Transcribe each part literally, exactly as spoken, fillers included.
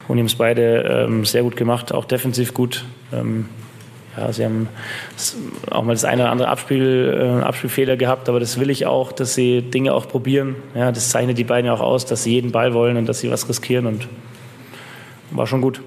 und die haben es beide ähm, sehr gut gemacht, auch defensiv gut. Ähm, ja, sie haben auch mal das eine oder andere Abspiel, äh, Abspielfehler gehabt, aber das will ich auch, dass sie Dinge auch probieren. Ja, das zeichnet die beiden ja auch aus, dass sie jeden Ball wollen und dass sie was riskieren und war schon gut.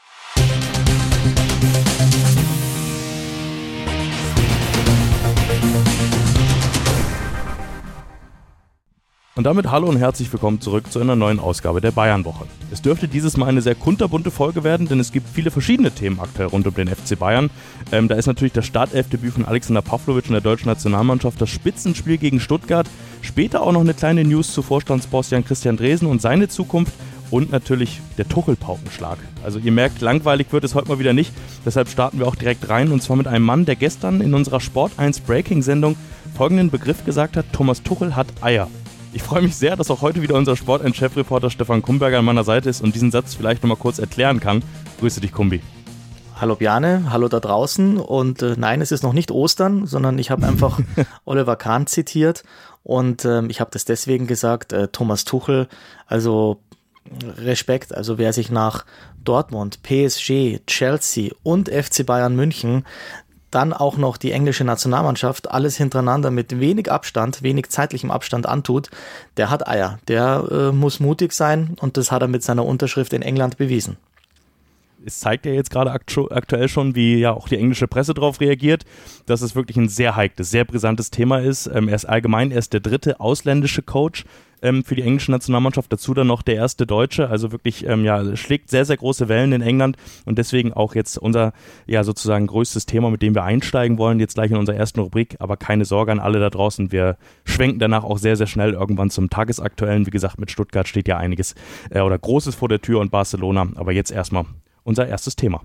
Und damit hallo und herzlich willkommen zurück zu einer neuen Ausgabe der Bayern-Woche. Es dürfte dieses Mal eine sehr kunterbunte Folge werden, denn es gibt viele verschiedene Themen aktuell rund um den F C Bayern. Ähm, da ist natürlich das Startelfdebüt von Alexander Pavlovic in der deutschen Nationalmannschaft, das Spitzenspiel gegen Stuttgart, später auch noch eine kleine News zu Vorstandsboss Jan-Christian Dresen und seine Zukunft und natürlich der Tuchel-Paukenschlag. Also ihr merkt, langweilig wird es heute mal wieder nicht, deshalb starten wir auch direkt rein und zwar mit einem Mann, der gestern in unserer Sport eins Breaking-Sendung folgenden Begriff gesagt hat: Thomas Tuchel hat Eier. Ich freue mich sehr, dass auch heute wieder unser Sport eins Chefreporter Stefan Kumberger an meiner Seite ist und diesen Satz vielleicht nochmal kurz erklären kann. Grüße dich, Kumbi. Hallo Bjarne, hallo da draußen und äh, nein, es ist noch nicht Ostern, sondern ich habe einfach Oliver Kahn zitiert und äh, ich habe das deswegen gesagt, äh, Thomas Tuchel, also Respekt, also wer sich nach Dortmund, P S G, Chelsea und F C Bayern München dann auch noch die englische Nationalmannschaft alles hintereinander mit wenig Abstand, wenig zeitlichem Abstand antut, der hat Eier. Der äh, muss mutig sein und das hat er mit seiner Unterschrift in England bewiesen. Es zeigt ja jetzt gerade aktu- aktuell schon, wie ja auch die englische Presse darauf reagiert, dass es wirklich ein sehr heikles, sehr brisantes Thema ist. Ähm, er ist allgemein, er ist der dritte ausländische Coach ähm, für die englische Nationalmannschaft, dazu dann noch der erste Deutsche, also wirklich, ähm, ja, schlägt sehr, sehr große Wellen in England und deswegen auch jetzt unser, ja, sozusagen größtes Thema, mit dem wir einsteigen wollen, jetzt gleich in unserer ersten Rubrik, aber keine Sorge an alle da draußen, wir schwenken danach auch sehr, sehr schnell irgendwann zum Tagesaktuellen. Wie gesagt, mit Stuttgart steht ja einiges äh, oder Großes vor der Tür und Barcelona, aber jetzt erstmal unser erstes Thema.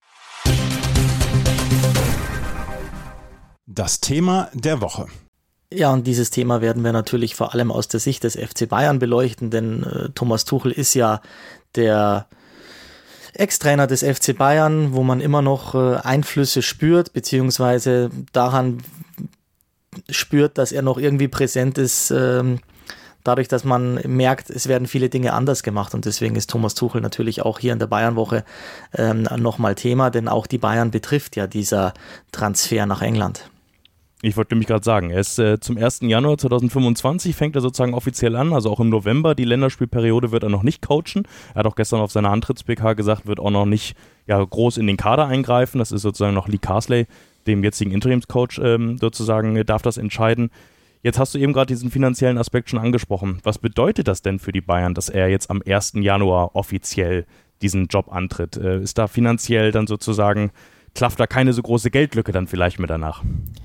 Das Thema der Woche. Ja, und dieses Thema werden wir natürlich vor allem aus der Sicht des F C Bayern beleuchten, denn äh, Thomas Tuchel ist ja der Ex-Trainer des F C Bayern, wo man immer noch äh, Einflüsse spürt, beziehungsweise daran spürt, dass er noch irgendwie präsent ist, ähm, dadurch, dass man merkt, es werden viele Dinge anders gemacht und deswegen ist Thomas Tuchel natürlich auch hier in der Bayern-Woche ähm, nochmal Thema, denn auch die Bayern betrifft ja dieser Transfer nach England. Ich wollte nämlich gerade sagen, er ist äh, zum ersten Januar zweitausendfünfundzwanzig, fängt er sozusagen offiziell an, also auch im November, die Länderspielperiode wird er noch nicht coachen. Er hat auch gestern auf seiner Antritts-P K gesagt, wird auch noch nicht ja, groß in den Kader eingreifen, das ist sozusagen noch Lee Carsley, dem jetzigen Interimscoach ähm, sozusagen, darf das entscheiden. Jetzt hast du eben gerade diesen finanziellen Aspekt schon angesprochen. Was bedeutet das denn für die Bayern, dass er jetzt am ersten Januar offiziell diesen Job antritt? Äh, ist da finanziell dann sozusagen, klafft da keine so große Geldlücke dann vielleicht mit danach?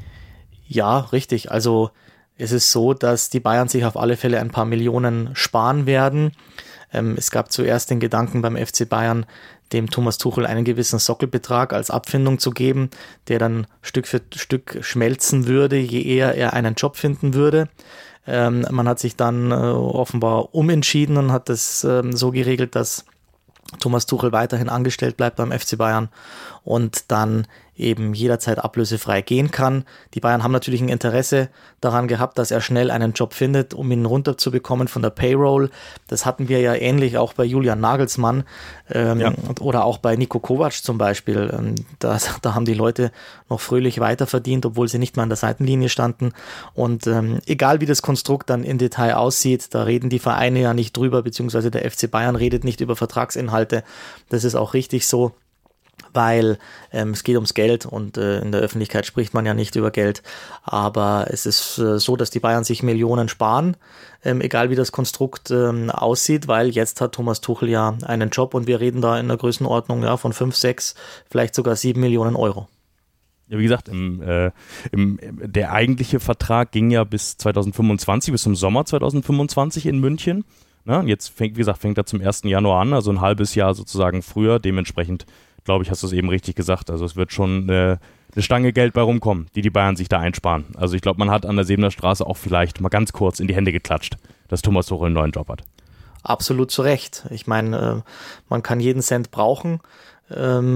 Ja, richtig. Also es ist so, dass die Bayern sich auf alle Fälle ein paar Millionen sparen werden. Ähm, es gab zuerst den Gedanken beim F C Bayern, dem Thomas Tuchel einen gewissen Sockelbetrag als Abfindung zu geben, der dann Stück für Stück schmelzen würde, je eher er einen Job finden würde. Ähm, man hat sich dann äh, offenbar umentschieden und hat das ähm, so geregelt, dass Thomas Tuchel weiterhin angestellt bleibt beim F C Bayern und dann eben jederzeit ablösefrei gehen kann. Die Bayern haben natürlich ein Interesse daran gehabt, dass er schnell einen Job findet, um ihn runterzubekommen von der Payroll. Das hatten wir ja ähnlich auch bei Julian Nagelsmann ähm, ja. oder auch bei Niko Kovac zum Beispiel. Ähm, da, da haben die Leute noch fröhlich weiterverdient, obwohl sie nicht mal an der Seitenlinie standen. Und ähm, egal wie das Konstrukt dann im Detail aussieht, da reden die Vereine ja nicht drüber, beziehungsweise der F C Bayern redet nicht über Vertragsinhalte. Das ist auch richtig so, weil ähm, es geht ums Geld und äh, in der Öffentlichkeit spricht man ja nicht über Geld, aber es ist äh, so, dass die Bayern sich Millionen sparen, ähm, egal wie das Konstrukt ähm, aussieht, weil jetzt hat Thomas Tuchel ja einen Job und wir reden da in der Größenordnung ja, von fünf, sechs, vielleicht sogar sieben Millionen Euro. Ja, wie gesagt, im, äh, im, der eigentliche Vertrag ging ja bis zweitausendfünfundzwanzig, bis zum Sommer zweitausendfünfundzwanzig in München. Na, jetzt fängt, wie gesagt, fängt er zum ersten Januar an, also ein halbes Jahr sozusagen früher, dementsprechend glaube ich, hast du es eben richtig gesagt. Also es wird schon eine, eine Stange Geld bei rumkommen, die die Bayern sich da einsparen. Also ich glaube, man hat an der Sebener Straße auch vielleicht mal ganz kurz in die Hände geklatscht, dass Thomas Tuchel einen neuen Job hat. Absolut zu Recht. Ich meine, äh, man kann jeden Cent brauchen. Ähm,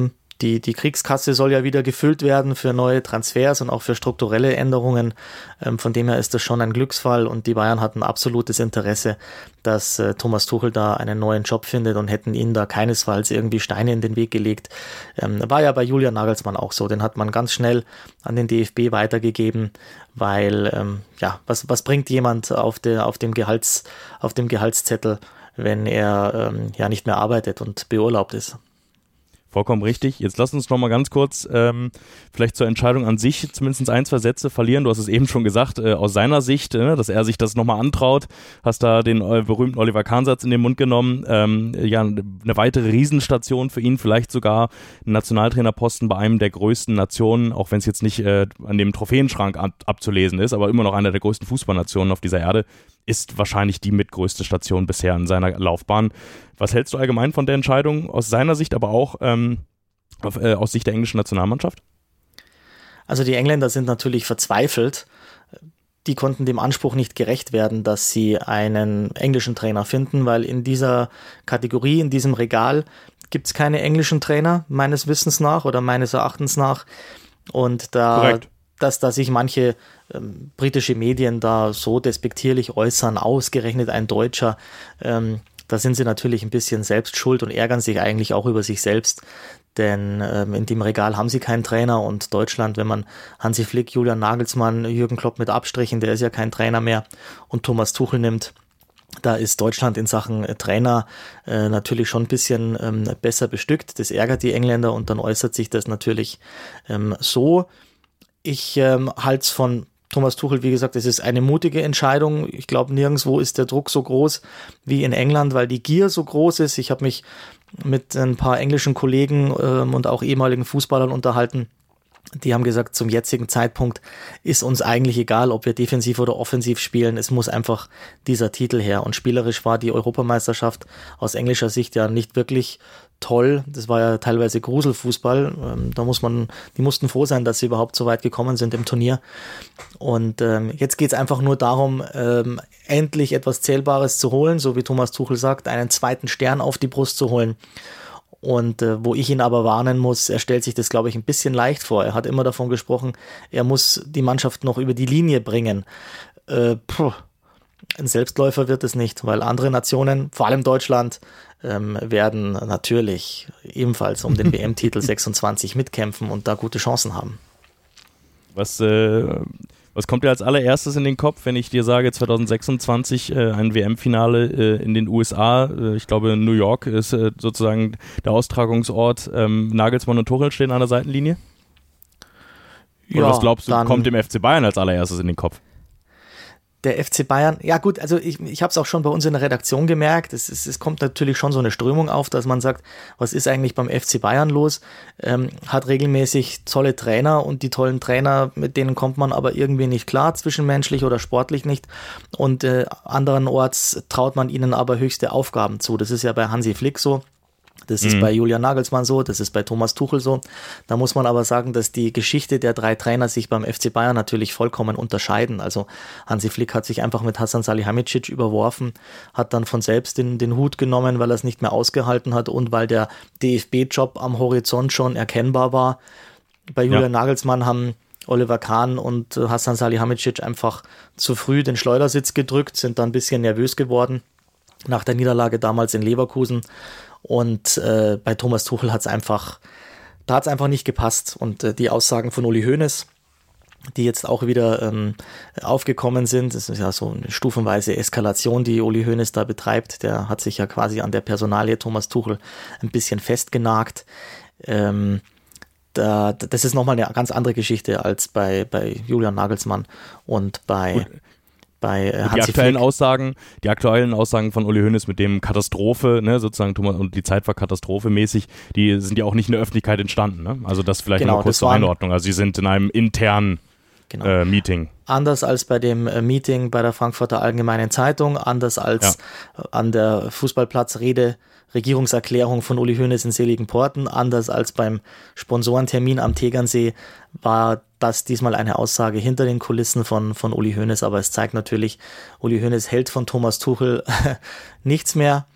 die, die Kriegskasse soll ja wieder gefüllt werden für neue Transfers und auch für strukturelle Änderungen. Ähm, von dem her ist das schon ein Glücksfall und die Bayern hatten absolutes Interesse, dass äh, Thomas Tuchel da einen neuen Job findet und hätten ihnen da keinesfalls irgendwie Steine in den Weg gelegt. Ähm, war ja bei Julian Nagelsmann auch so, den hat man ganz schnell an den D F B weitergegeben, weil ähm, ja, was, was bringt jemand auf, der, auf, dem Gehalts, auf dem Gehaltszettel, wenn er ähm, ja nicht mehr arbeitet und beurlaubt ist. Vollkommen richtig. Jetzt lass uns noch mal ganz kurz ähm, vielleicht zur Entscheidung an sich zumindest ein, zwei Sätze verlieren. Du hast es eben schon gesagt, äh, aus seiner Sicht, äh, dass er sich das nochmal antraut. Hast da den äh, berühmten Oliver Kahn-Satz in den Mund genommen. Ähm, ja, eine weitere Riesenstation für ihn, vielleicht sogar ein Nationaltrainerposten bei einem der größten Nationen, auch wenn es jetzt nicht äh, an dem Trophäenschrank ab- abzulesen ist, aber immer noch einer der größten Fußballnationen auf dieser Erde. Ist wahrscheinlich die mitgrößte Station bisher in seiner Laufbahn. Was hältst du allgemein von der Entscheidung aus seiner Sicht, aber auch ähm, auf, äh, aus Sicht der englischen Nationalmannschaft? Also die Engländer sind natürlich verzweifelt. Die konnten dem Anspruch nicht gerecht werden, dass sie einen englischen Trainer finden, weil in dieser Kategorie, in diesem Regal gibt es keine englischen Trainer, meines Wissens nach oder meines Erachtens nach. Und da... Korrekt. dass da sich manche ähm, britische Medien da so despektierlich äußern, ausgerechnet ein Deutscher, ähm, da sind sie natürlich ein bisschen selbst schuld und ärgern sich eigentlich auch über sich selbst, denn ähm, in dem Regal haben sie keinen Trainer und Deutschland, wenn man Hansi Flick, Julian Nagelsmann, Jürgen Klopp mit Abstrichen, der ist ja kein Trainer mehr, und Thomas Tuchel nimmt, da ist Deutschland in Sachen äh, Trainer äh, natürlich schon ein bisschen ähm, besser bestückt, das ärgert die Engländer und dann äußert sich das natürlich ähm, so. Ich ähm, halte es von Thomas Tuchel, wie gesagt, es ist eine mutige Entscheidung. Ich glaube, nirgendwo ist der Druck so groß wie in England, weil die Gier so groß ist. Ich habe mich mit ein paar englischen Kollegen ähm, und auch ehemaligen Fußballern unterhalten. Die haben gesagt, zum jetzigen Zeitpunkt ist uns eigentlich egal, ob wir defensiv oder offensiv spielen. Es muss einfach dieser Titel her. Und spielerisch war die Europameisterschaft aus englischer Sicht ja nicht wirklich toll. Das war ja teilweise Gruselfußball. Da muss man, die mussten froh sein, dass sie überhaupt so weit gekommen sind im Turnier. Und ähm, jetzt geht es einfach nur darum, ähm, endlich etwas Zählbares zu holen, so wie Thomas Tuchel sagt, einen zweiten Stern auf die Brust zu holen. Und äh, wo ich ihn aber warnen muss, er stellt sich das, glaube ich, ein bisschen leicht vor. Er hat immer davon gesprochen, er muss die Mannschaft noch über die Linie bringen. Äh, puh, ein Selbstläufer wird es nicht, weil andere Nationen, vor allem Deutschland, ähm, werden natürlich ebenfalls um den W M-Titel sechsundzwanzig mitkämpfen und da gute Chancen haben. Was, äh, was kommt dir als allererstes in den Kopf, wenn ich dir sage, zwanzig sechsundzwanzig äh, ein W M-Finale äh, in den U S A, äh, ich glaube New York ist äh, sozusagen der Austragungsort, ähm, Nagelsmann und Tuchel stehen an der Seitenlinie? Oder ja, was glaubst du, dann kommt dem F C Bayern als allererstes in den Kopf? Der F C Bayern, ja gut, also ich, ich habe es auch schon bei uns in der Redaktion gemerkt, es, es, es kommt natürlich schon so eine Strömung auf, dass man sagt, was ist eigentlich beim F C Bayern los? Ähm, hat regelmäßig tolle Trainer und die tollen Trainer, mit denen kommt man aber irgendwie nicht klar, zwischenmenschlich oder sportlich nicht, und äh, anderenorts traut man ihnen aber höchste Aufgaben zu. Das ist ja bei Hansi Flick so. Das ist mhm. bei Julian Nagelsmann so, das ist bei Thomas Tuchel so. Da muss man aber sagen, dass die Geschichte der drei Trainer sich beim F C Bayern natürlich vollkommen unterscheiden. Also Hansi Flick hat sich einfach mit Hasan Salihamidzic überworfen, hat dann von selbst den, den Hut genommen, weil er es nicht mehr ausgehalten hat und weil der D F B-Job am Horizont schon erkennbar war. Bei Julian ja. Nagelsmann haben Oliver Kahn und Hasan Salihamidzic einfach zu früh den Schleudersitz gedrückt, sind dann ein bisschen nervös geworden nach der Niederlage damals in Leverkusen. Und äh, bei Thomas Tuchel hat es einfach, da hat es einfach nicht gepasst. Und äh, die Aussagen von Uli Hoeneß, die jetzt auch wieder ähm, aufgekommen sind, das ist ja so eine stufenweise Eskalation, die Uli Hoeneß da betreibt. Der hat sich ja quasi an der Personalie Thomas Tuchel ein bisschen festgenagt. Ähm, da, das ist nochmal eine ganz andere Geschichte als bei, bei Julian Nagelsmann und bei... Gut. Bei äh, die aktuellen Flick. Aussagen, die aktuellen Aussagen von Uli Hoeneß mit dem Katastrophe, ne, sozusagen Thomas, und die Zeit war katastrophemäßig, die sind ja auch nicht in der Öffentlichkeit entstanden, ne? Also das vielleicht genau, noch kurz zur Einordnung. Also sie sind in einem internen genau. äh, Meeting. Anders als bei dem äh, Meeting bei der Frankfurter Allgemeinen Zeitung, anders als ja. an der Fußballplatzrede, Regierungserklärung von Uli Hoeneß in Seligenporten, anders als beim Sponsorentermin am Tegernsee, war das diesmal eine Aussage hinter den Kulissen von, von Uli Hoeneß, aber es zeigt natürlich, Uli Hoeneß hält von Thomas Tuchel nichts mehr.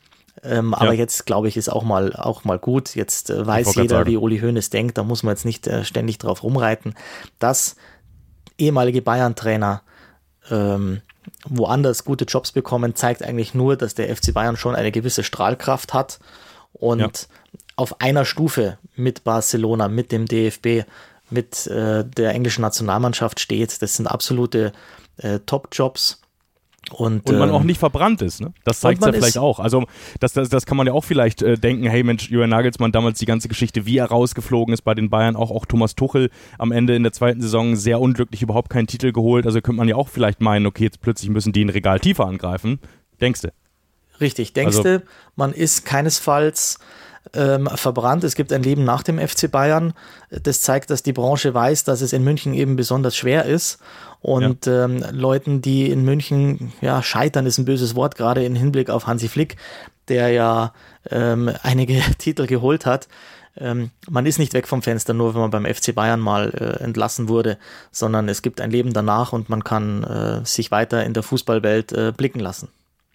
Ähm, ja. Aber jetzt, glaube ich, ist auch mal, auch mal gut. Jetzt äh, weiß jeder, wie Uli Hoeneß denkt. Da muss man jetzt nicht äh, ständig drauf rumreiten. Dass ehemalige Bayern-Trainer ähm, woanders gute Jobs bekommen, zeigt eigentlich nur, dass der F C Bayern schon eine gewisse Strahlkraft hat und ja. auf einer Stufe mit Barcelona, mit dem D F B, mit äh, der englischen Nationalmannschaft steht. Das sind absolute äh, Top-Jobs. Und, und man ähm, auch nicht verbrannt ist, ne? Das zeigt es ja vielleicht auch. Also das, das, das kann man ja auch vielleicht äh, denken, hey Mensch, Julian Nagelsmann, damals die ganze Geschichte, wie er rausgeflogen ist bei den Bayern, auch, auch Thomas Tuchel am Ende in der zweiten Saison sehr unglücklich, überhaupt keinen Titel geholt. Also könnte man ja auch vielleicht meinen, okay, jetzt plötzlich müssen die ein Regal tiefer angreifen. Denkst du? Richtig, denkst du, also, man ist keinesfalls ähm, verbrannt. Es gibt ein Leben nach dem F C Bayern. Das zeigt, dass die Branche weiß, dass es in München eben besonders schwer ist. Und ja. ähm, Leuten, die in München, ja, scheitern ist ein böses Wort, gerade im Hinblick auf Hansi Flick, der ja ähm, einige Titel geholt hat. Ähm, man ist nicht weg vom Fenster, nur wenn man beim F C Bayern mal äh, entlassen wurde, sondern es gibt ein Leben danach und man kann äh, sich weiter in der Fußballwelt äh, blicken lassen.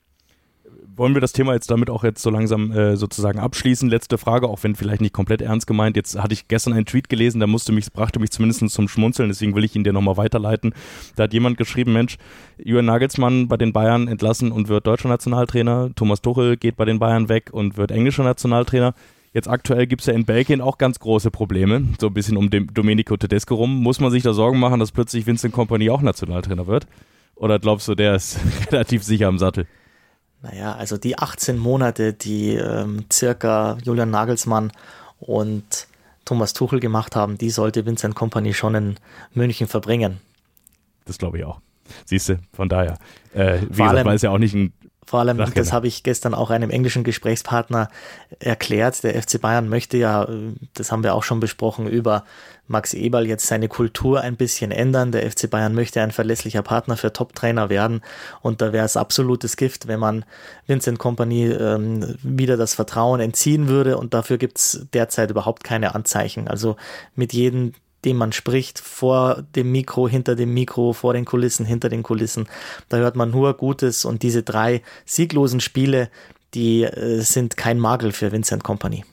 Wollen wir das Thema jetzt damit auch jetzt so langsam äh, sozusagen abschließen? Letzte Frage, auch wenn vielleicht nicht komplett ernst gemeint. Jetzt hatte ich gestern einen Tweet gelesen, der musste mich, brachte mich zumindest zum Schmunzeln, deswegen will ich ihn dir nochmal weiterleiten. Da hat jemand geschrieben, Mensch, Julian Nagelsmann bei den Bayern entlassen und wird deutscher Nationaltrainer. Thomas Tuchel geht bei den Bayern weg und wird englischer Nationaltrainer. Jetzt aktuell gibt es ja in Belgien auch ganz große Probleme, so ein bisschen um den Domenico Tedesco rum. Muss man sich da Sorgen machen, dass plötzlich Vincent Kompany auch Nationaltrainer wird? Oder glaubst du, der ist relativ sicher am Sattel? Naja, also die achtzehn Monate, die ähm, circa Julian Nagelsmann und Thomas Tuchel gemacht haben, die sollte Vincent Kompany schon in München verbringen. Das glaube ich auch. Siehst du, von daher. Äh, wie Vor gesagt, weil es ja auch nicht ein Vor allem, Sachkenner. Das habe ich gestern auch einem englischen Gesprächspartner erklärt. Der F C Bayern möchte ja, das haben wir auch schon besprochen, über Max Eberl jetzt seine Kultur ein bisschen ändern. Der F C Bayern möchte ein verlässlicher Partner für Top-Trainer werden. Und da wäre es absolutes Gift, wenn man Vincent Kompany ähm, wieder das Vertrauen entziehen würde. Und dafür gibt es derzeit überhaupt keine Anzeichen. Also mit jedem, dem man spricht, vor dem Mikro, hinter dem Mikro, vor den Kulissen, hinter den Kulissen. Da hört man nur Gutes und diese drei sieglosen Spiele, die äh, sind kein Makel für Vincent Kompany.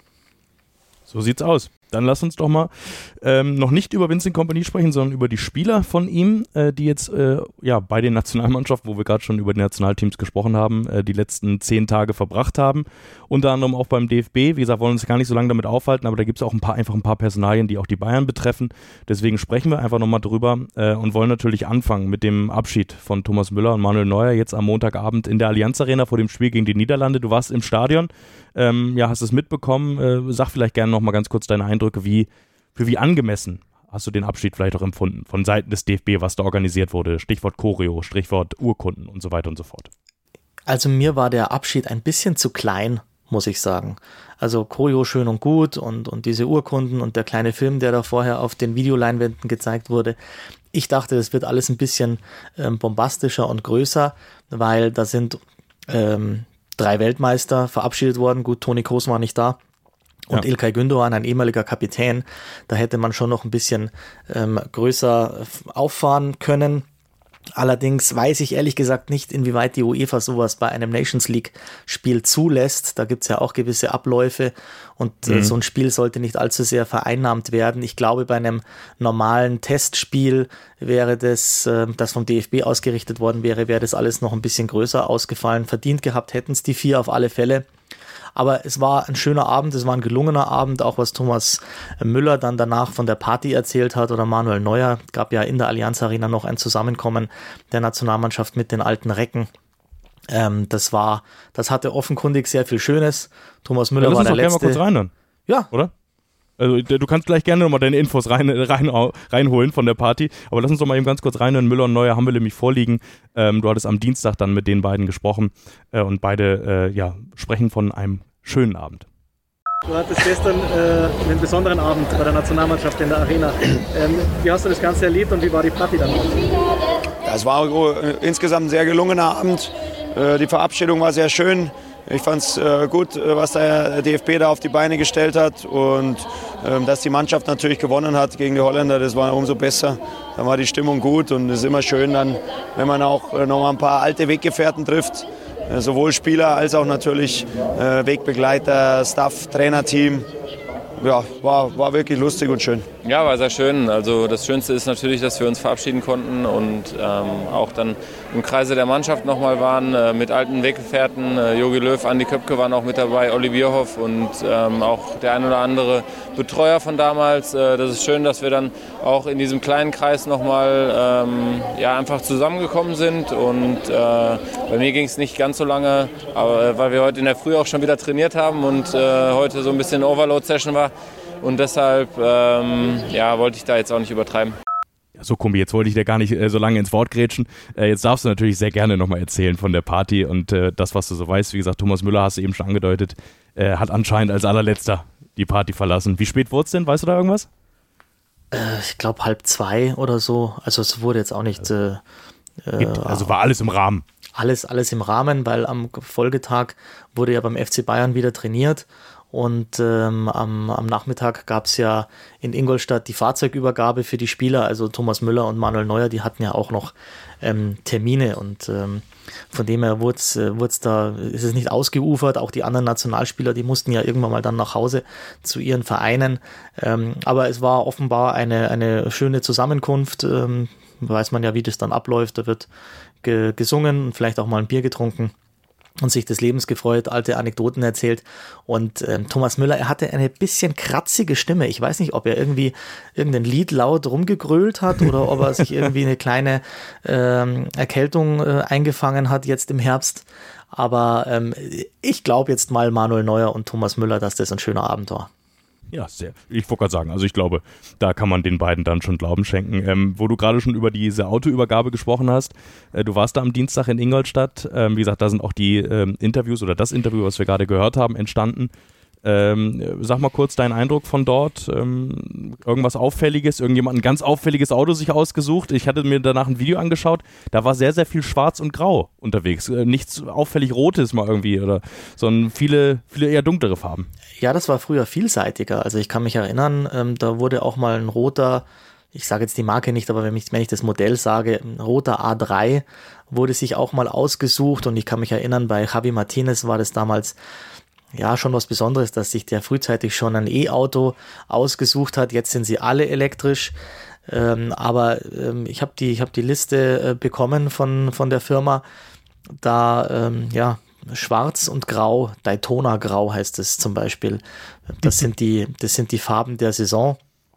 So sieht's aus. Dann lass uns doch mal ähm, noch nicht über Vincent Kompany sprechen, sondern über die Spieler von ihm, äh, die jetzt äh, ja bei den Nationalmannschaften, wo wir gerade schon über die Nationalteams gesprochen haben, äh, die letzten zehn Tage verbracht haben. Unter anderem auch beim D F B. Wie gesagt, wollen uns gar nicht so lange damit aufhalten, aber da gibt es auch ein paar, einfach ein paar Personalien, die auch die Bayern betreffen. Deswegen sprechen wir einfach nochmal drüber äh, und wollen natürlich anfangen mit dem Abschied von Thomas Müller und Manuel Neuer jetzt am Montagabend in der Allianz Arena vor dem Spiel gegen die Niederlande. Du warst im Stadion, ähm, ja, hast es mitbekommen. Äh, sag vielleicht gerne nochmal ganz kurz deine Eindrücke, wie, für wie angemessen hast du den Abschied vielleicht auch empfunden von Seiten des D F B, was da organisiert wurde? Stichwort Choreo, Stichwort Urkunden und so weiter und so fort. Also mir war der Abschied ein bisschen zu klein, muss ich sagen. Also Choreo schön und gut und, und diese Urkunden und der kleine Film, der da vorher auf den Videoleinwänden gezeigt wurde. Ich dachte, das wird alles ein bisschen ähm, bombastischer und größer, weil da sind ähm, drei Weltmeister verabschiedet worden. Gut, Toni Kroos war nicht da. Und ja. İlkay Gündoğan, ein ehemaliger Kapitän, da hätte man schon noch ein bisschen ähm, größer auffahren können. Allerdings weiß ich ehrlich gesagt nicht, inwieweit die UEFA sowas bei einem Nations League-Spiel zulässt. Da gibt es ja auch gewisse Abläufe und mhm. äh, so ein Spiel sollte nicht allzu sehr vereinnahmt werden. Ich glaube, bei einem normalen Testspiel wäre das, äh, das vom D F B ausgerichtet worden wäre, wäre das alles noch ein bisschen größer ausgefallen. Verdient gehabt hätten es die vier auf alle Fälle. Aber es war ein schöner Abend, es war ein gelungener Abend, auch was Thomas Müller dann danach von der Party erzählt hat oder Manuel Neuer. Es gab ja in der Allianz Arena noch ein Zusammenkommen der Nationalmannschaft mit den alten Recken. Ähm, das war, das hatte offenkundig sehr viel Schönes. Thomas Müller ja, war der Letzte. Lass uns doch gerne mal kurz rein dann. Ja. Oder? Also du kannst gleich gerne nochmal deine Infos rein, rein, reinholen von der Party, aber lass uns doch mal eben ganz kurz reinhören. Müller und Neuer haben wir nämlich vorliegen. Ähm, du hattest am Dienstag dann mit den beiden gesprochen äh, und beide äh, ja, sprechen von einem schönen Abend. Du hattest gestern äh, einen besonderen Abend bei der Nationalmannschaft in der Arena. Ähm, wie hast du das Ganze erlebt und wie war die Party dann? Ja, es war äh, insgesamt ein sehr gelungener Abend. Äh, die Verabschiedung war sehr schön. Ich fand es äh, gut, äh, was der D F B da auf die Beine gestellt hat und äh, dass die Mannschaft natürlich gewonnen hat gegen die Holländer, das war umso besser. Dann war die Stimmung gut und es ist immer schön, dann, wenn man auch äh, noch mal ein paar alte Weggefährten trifft, äh, sowohl Spieler als auch natürlich äh, Wegbegleiter, Staff, Trainerteam. Ja, war, war wirklich lustig und schön. Ja, war sehr schön. Also das Schönste ist natürlich, dass wir uns verabschieden konnten und ähm, auch dann im Kreise der Mannschaft nochmal waren, äh, mit alten Weggefährten. Äh, Jogi Löw, Andi Köpke waren auch mit dabei, Olli Bierhoff und ähm, auch der ein oder andere Betreuer von damals. Äh, das ist schön, dass wir dann auch in diesem kleinen Kreis nochmal ähm, ja, einfach zusammengekommen sind. Und äh, bei mir ging es nicht ganz so lange, aber, weil wir heute in der Früh auch schon wieder trainiert haben und äh, heute so ein bisschen Overload-Session war. Und deshalb ähm, ja, wollte ich da jetzt auch nicht übertreiben. Ja, so, Kumbi, jetzt wollte ich dir gar nicht äh, so lange ins Wort grätschen. Äh, jetzt darfst du natürlich sehr gerne nochmal erzählen von der Party und äh, das, was du so weißt. Wie gesagt, Thomas Müller, hast du eben schon angedeutet, äh, hat anscheinend als allerletzter die Party verlassen. Wie spät wurde es denn? Weißt du da irgendwas? Äh, ich glaube halb zwei oder so. Also es wurde jetzt auch nicht... Äh, Gibt, also war alles im Rahmen? Alles, alles im Rahmen, weil am Folgetag wurde ja beim F C Bayern wieder trainiert. Und ähm, am, am Nachmittag gab es ja in Ingolstadt die Fahrzeugübergabe für die Spieler, also Thomas Müller und Manuel Neuer, die hatten ja auch noch ähm, Termine und ähm, von dem her wurde es äh, da, ist es nicht ausgeufert, auch die anderen Nationalspieler, die mussten ja irgendwann mal dann nach Hause zu ihren Vereinen, ähm, aber es war offenbar eine, eine schöne Zusammenkunft, ähm, weiß man ja, wie das dann abläuft, da wird ge- gesungen und vielleicht auch mal ein Bier getrunken und sich des Lebens gefreut, alte Anekdoten erzählt. Und ähm, Thomas Müller, er hatte eine bisschen kratzige Stimme. Ich weiß nicht, ob er irgendwie irgendein Lied laut rumgegrölt hat oder ob er sich irgendwie eine kleine ähm, Erkältung äh, eingefangen hat jetzt im Herbst. Aber ähm, ich glaube jetzt mal Manuel Neuer und Thomas Müller, dass das ein schöner Abend war. Ja, sehr. Ich wollte gerade sagen, also ich glaube, da kann man den beiden dann schon Glauben schenken. Ähm, wo du gerade schon über diese Autoübergabe gesprochen hast, äh, du warst da am Dienstag in Ingolstadt. Ähm, wie gesagt, da sind auch die ähm, Interviews oder das Interview, was wir gerade gehört haben, entstanden. Ähm, sag mal kurz deinen Eindruck von dort. Ähm, irgendwas Auffälliges, irgendjemand ein ganz auffälliges Auto sich ausgesucht. Ich hatte mir danach ein Video angeschaut, da war sehr, sehr viel Schwarz und Grau unterwegs. Äh, nichts auffällig Rotes mal irgendwie, oder, sondern viele, viele eher dunklere Farben. Ja, das war früher vielseitiger. Also ich kann mich erinnern, ähm, da wurde auch mal ein roter, ich sage jetzt die Marke nicht, aber wenn ich, wenn ich das Modell sage, ein roter A drei wurde sich auch mal ausgesucht und ich kann mich erinnern, bei Javi Martinez war das damals ja schon was Besonderes, dass sich der frühzeitig schon ein E-Auto ausgesucht hat. Jetzt sind sie alle elektrisch. Ähm, aber ähm, ich habe die, ich hab die Liste äh, bekommen von, von der Firma. Da, ähm, ja, Schwarz und Grau, Daytona Grau heißt es zum Beispiel. Das sind die, das sind die Farben der Saison.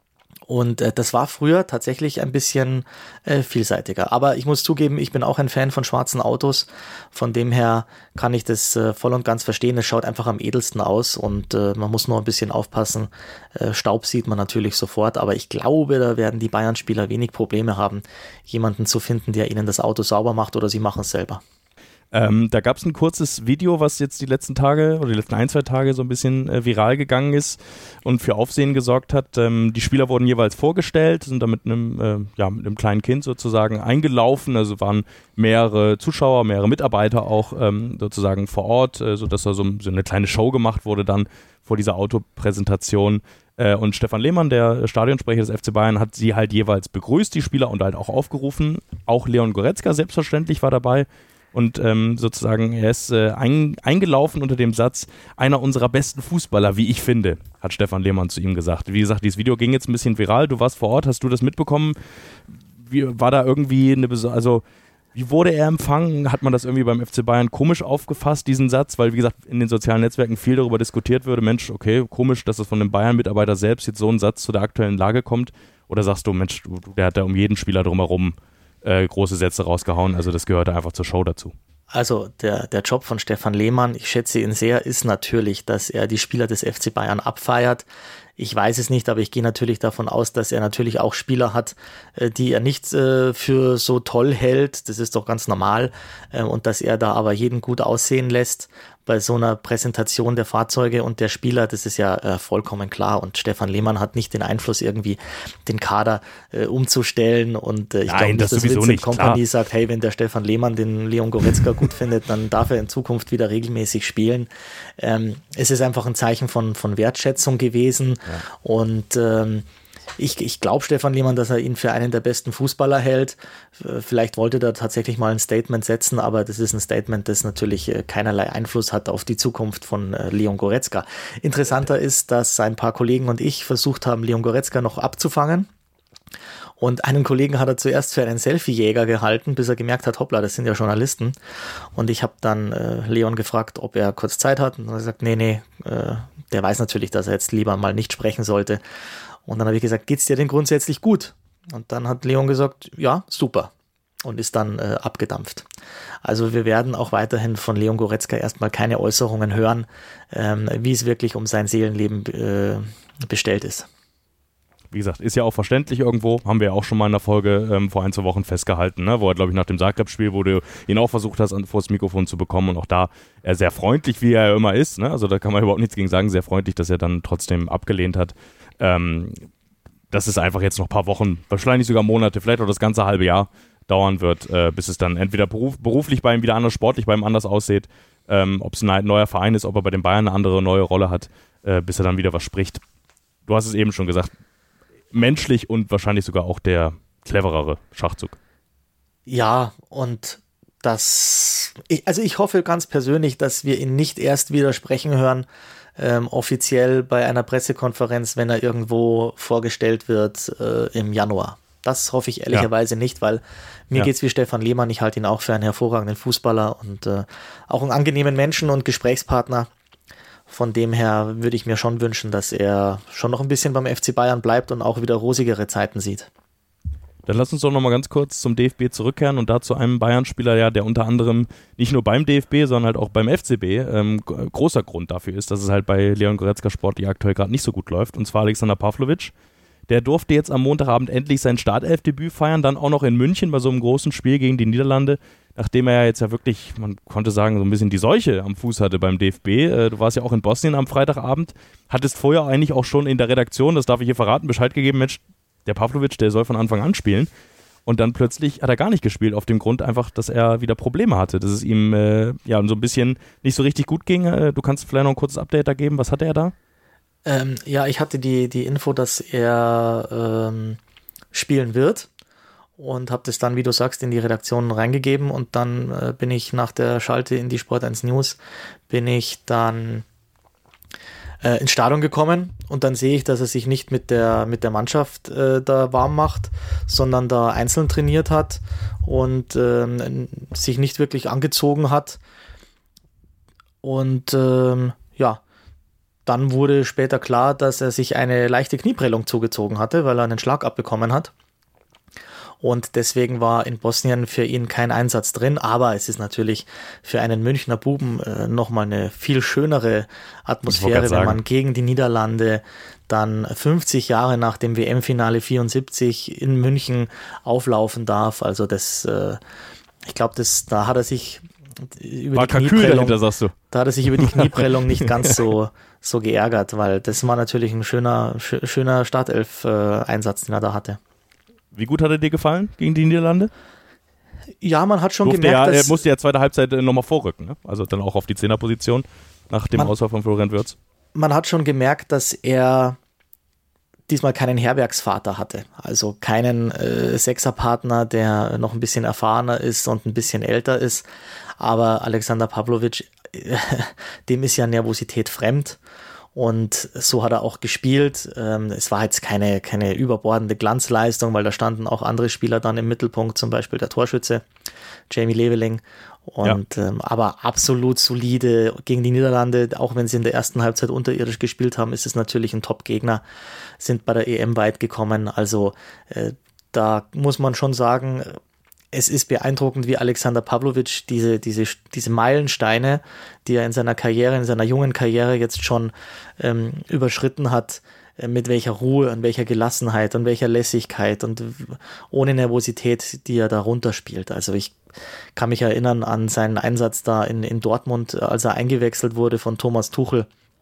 Und äh, das war früher tatsächlich ein bisschen äh, vielseitiger. Aber ich muss zugeben, ich bin auch ein Fan von schwarzen Autos. Von dem her kann ich das äh, voll und ganz verstehen. Es schaut einfach am edelsten aus und äh, man muss nur ein bisschen aufpassen. Äh, Staub sieht man natürlich sofort, aber ich glaube, da werden die Bayern-Spieler wenig Probleme haben, jemanden zu finden, der ihnen das Auto sauber macht oder sie machen es selber. Ähm, da gab es ein kurzes Video, was jetzt die letzten Tage oder die letzten ein, zwei Tage so ein bisschen äh, viral gegangen ist und für Aufsehen gesorgt hat. Ähm, die Spieler wurden jeweils vorgestellt, sind da mit einem, äh, ja, mit einem kleinen Kind sozusagen eingelaufen. Also waren mehrere Zuschauer, mehrere Mitarbeiter auch ähm, sozusagen vor Ort, äh, sodass da so, so eine kleine Show gemacht wurde dann vor dieser Autopräsentation. Äh, und Stefan Lehmann, der Stadionsprecher des F C Bayern, hat sie halt jeweils begrüßt, die Spieler, und halt auch aufgerufen. Auch Leon Goretzka selbstverständlich war dabei. Und ähm, sozusagen, er ist äh, ein, eingelaufen unter dem Satz, einer unserer besten Fußballer, wie ich finde, hat Stefan Lehmann zu ihm gesagt. Wie gesagt, dieses Video ging jetzt ein bisschen viral, du warst vor Ort, hast du das mitbekommen? Wie, war da irgendwie eine Bes- also wie wurde er empfangen? Hat man das irgendwie beim F C Bayern komisch aufgefasst, diesen Satz? Weil, wie gesagt, in den sozialen Netzwerken viel darüber diskutiert würde, Mensch, okay, komisch, dass es von einem Bayern-Mitarbeiter selbst jetzt so ein Satz zu der aktuellen Lage kommt. Oder sagst du, Mensch, der hat da um jeden Spieler drumherum Äh, große Sätze rausgehauen, also das gehörte einfach zur Show dazu. Also der, der Job von Stefan Lehmann, ich schätze ihn sehr, ist natürlich, dass er die Spieler des F C Bayern abfeiert. Ich weiß es nicht, aber ich gehe natürlich davon aus, dass er natürlich auch Spieler hat, die er nicht äh, für so toll hält. Das ist doch ganz normal. Äh, und dass er da aber jeden gut aussehen lässt bei so einer Präsentation der Fahrzeuge und der Spieler, das ist ja äh, vollkommen klar. Und Stefan Lehmann hat nicht den Einfluss, irgendwie den Kader äh, umzustellen. Und äh, ich glaube nicht, das dass sowieso Vincent nicht, Kompany klar. sagt, hey, wenn der Stefan Lehmann den Leon Goretzka gut findet, dann darf er in Zukunft wieder regelmäßig spielen. Ähm, es ist einfach ein Zeichen von, von Wertschätzung gewesen. Ja. Und ähm, ich, ich glaube Stefan Lehmann, dass er ihn für einen der besten Fußballer hält. Vielleicht wollte er tatsächlich mal ein Statement setzen, aber das ist ein Statement, das natürlich keinerlei Einfluss hat auf die Zukunft von Leon Goretzka. Interessanter ist, dass ein paar Kollegen und ich versucht haben, Leon Goretzka noch abzufangen. Und einen Kollegen hat er zuerst für einen Selfie-Jäger gehalten, bis er gemerkt hat, hoppla, das sind ja Journalisten. Und ich habe dann äh, Leon gefragt, ob er kurz Zeit hat. Und er hat gesagt, nee, nee, äh, der weiß natürlich, dass er jetzt lieber mal nicht sprechen sollte. Und dann habe ich gesagt, geht's dir denn grundsätzlich gut? Und dann hat Leon gesagt, ja, super. Und ist dann äh, abgedampft. Also wir werden auch weiterhin von Leon Goretzka erstmal keine Äußerungen hören, ähm, wie es wirklich um sein Seelenleben äh, bestellt ist. Wie gesagt, ist ja auch verständlich irgendwo, haben wir ja auch schon mal in der Folge ähm, vor ein, zwei Wochen festgehalten, ne? Wo er, glaube ich, nach dem Zagreb-Spiel, wo du ihn auch versucht hast, an, vor das Mikrofon zu bekommen und auch da er sehr freundlich, wie er immer ist, ne? Also da kann man überhaupt nichts gegen sagen, sehr freundlich, dass er dann trotzdem abgelehnt hat. Ähm, dass es einfach jetzt noch ein paar Wochen, wahrscheinlich sogar Monate, vielleicht auch das ganze halbe Jahr dauern wird, äh, bis es dann entweder beruf, beruflich bei ihm wieder anders, sportlich bei ihm anders aussieht, ähm, ob es ein neuer Verein ist, ob er bei den Bayern eine andere neue Rolle hat, äh, bis er dann wieder was spricht. Du hast es eben schon gesagt, menschlich und wahrscheinlich sogar auch der cleverere Schachzug. Ja, und das, ich, also ich hoffe ganz persönlich, dass wir ihn nicht erst wieder sprechen hören, ähm, offiziell bei einer Pressekonferenz, wenn er irgendwo vorgestellt wird äh, im Januar. Das hoffe ich ehrlicherweise ja. nicht, weil mir ja. geht's wie Stefan Lehmann, ich halte ihn auch für einen hervorragenden Fußballer und äh, auch einen angenehmen Menschen und Gesprächspartner. Von dem her würde ich mir schon wünschen, dass er schon noch ein bisschen beim F C Bayern bleibt und auch wieder rosigere Zeiten sieht. Dann lass uns doch noch mal ganz kurz zum D F B zurückkehren und da zu einem Bayern-Spieler, ja, der unter anderem nicht nur beim D F B, sondern halt auch beim F C B ähm, großer Grund dafür ist, dass es halt bei Leon Goretzka sportlich aktuell gerade nicht so gut läuft, und zwar Alexander Pavlovic. Der durfte jetzt am Montagabend endlich sein Startelfdebüt feiern, dann auch noch in München bei so einem großen Spiel gegen die Niederlande, nachdem er ja jetzt ja wirklich, man konnte sagen, so ein bisschen die Seuche am Fuß hatte beim D F B. Äh, du warst ja auch in Bosnien am Freitagabend, hattest vorher eigentlich auch schon in der Redaktion, das darf ich hier verraten, Bescheid gegeben, Mensch, der Pavlovic, der soll von Anfang an spielen. Und dann plötzlich hat er gar nicht gespielt, auf dem Grund einfach, dass er wieder Probleme hatte, dass es ihm äh, ja so ein bisschen nicht so richtig gut ging. Äh, du kannst vielleicht noch ein kurzes Update da geben, was hatte er da? Ähm, ja, ich hatte die, die Info, dass er ähm, spielen wird und habe das dann, wie du sagst, in die Redaktion reingegeben und dann äh, bin ich nach der Schalte in die Sport eins News, bin ich dann äh, ins Stadion gekommen und dann sehe ich, dass er sich nicht mit der, mit der Mannschaft äh, da warm macht, sondern da einzeln trainiert hat und äh, sich nicht wirklich angezogen hat und äh, ja, dann wurde später klar, dass er sich eine leichte Knieprellung zugezogen hatte, weil er einen Schlag abbekommen hat. Und deswegen war in Bosnien für ihn kein Einsatz drin. Aber es ist natürlich für einen Münchner Buben äh, nochmal eine viel schönere Atmosphäre, wenn man gegen die Niederlande dann fünfzig Jahre nach dem W M-Finale vierundsiebzig in München auflaufen darf. Also das, äh, ich glaube, das, da hat er sich über war die Knieprellung, dahinter, sagst du. Da hat er sich über die Knieprellung nicht ganz so, so geärgert, weil das war natürlich ein schöner, sch- schöner Startelf-Einsatz, den er da hatte. Wie gut hat er dir gefallen gegen die Niederlande? Ja, man hat schon Durfte gemerkt, ja, dass... Er musste ja zweite Halbzeit nochmal vorrücken, ne? Also dann auch auf die Zehnerposition nach dem man, Ausfall von Florian Wirtz. Man hat schon gemerkt, dass er diesmal keinen Herbergsvater hatte. Also keinen äh, Sechserpartner, der noch ein bisschen erfahrener ist und ein bisschen älter ist. Aber Alexander Pavlovic, äh, dem ist ja Nervosität fremd. Und so hat er auch gespielt. Ähm, es war jetzt keine, keine überbordende Glanzleistung, weil da standen auch andere Spieler dann im Mittelpunkt, zum Beispiel der Torschütze, Jamie Leveling. Und ja. ähm, aber absolut solide gegen die Niederlande, auch wenn sie in der ersten Halbzeit unterirdisch gespielt haben, ist es natürlich ein Top-Gegner, sind bei der E M weit gekommen. Also äh, da muss man schon sagen, es ist beeindruckend, wie Alexander Pavlovic diese, diese, diese Meilensteine, die er in seiner Karriere, in seiner jungen Karriere jetzt schon ähm, überschritten hat, äh, mit welcher Ruhe und welcher Gelassenheit und welcher Lässigkeit und ohne Nervosität, die er da runterspielt. Also ich kann mich erinnern an seinen Einsatz da in, in Dortmund, als er eingewechselt wurde von Thomas Tuchel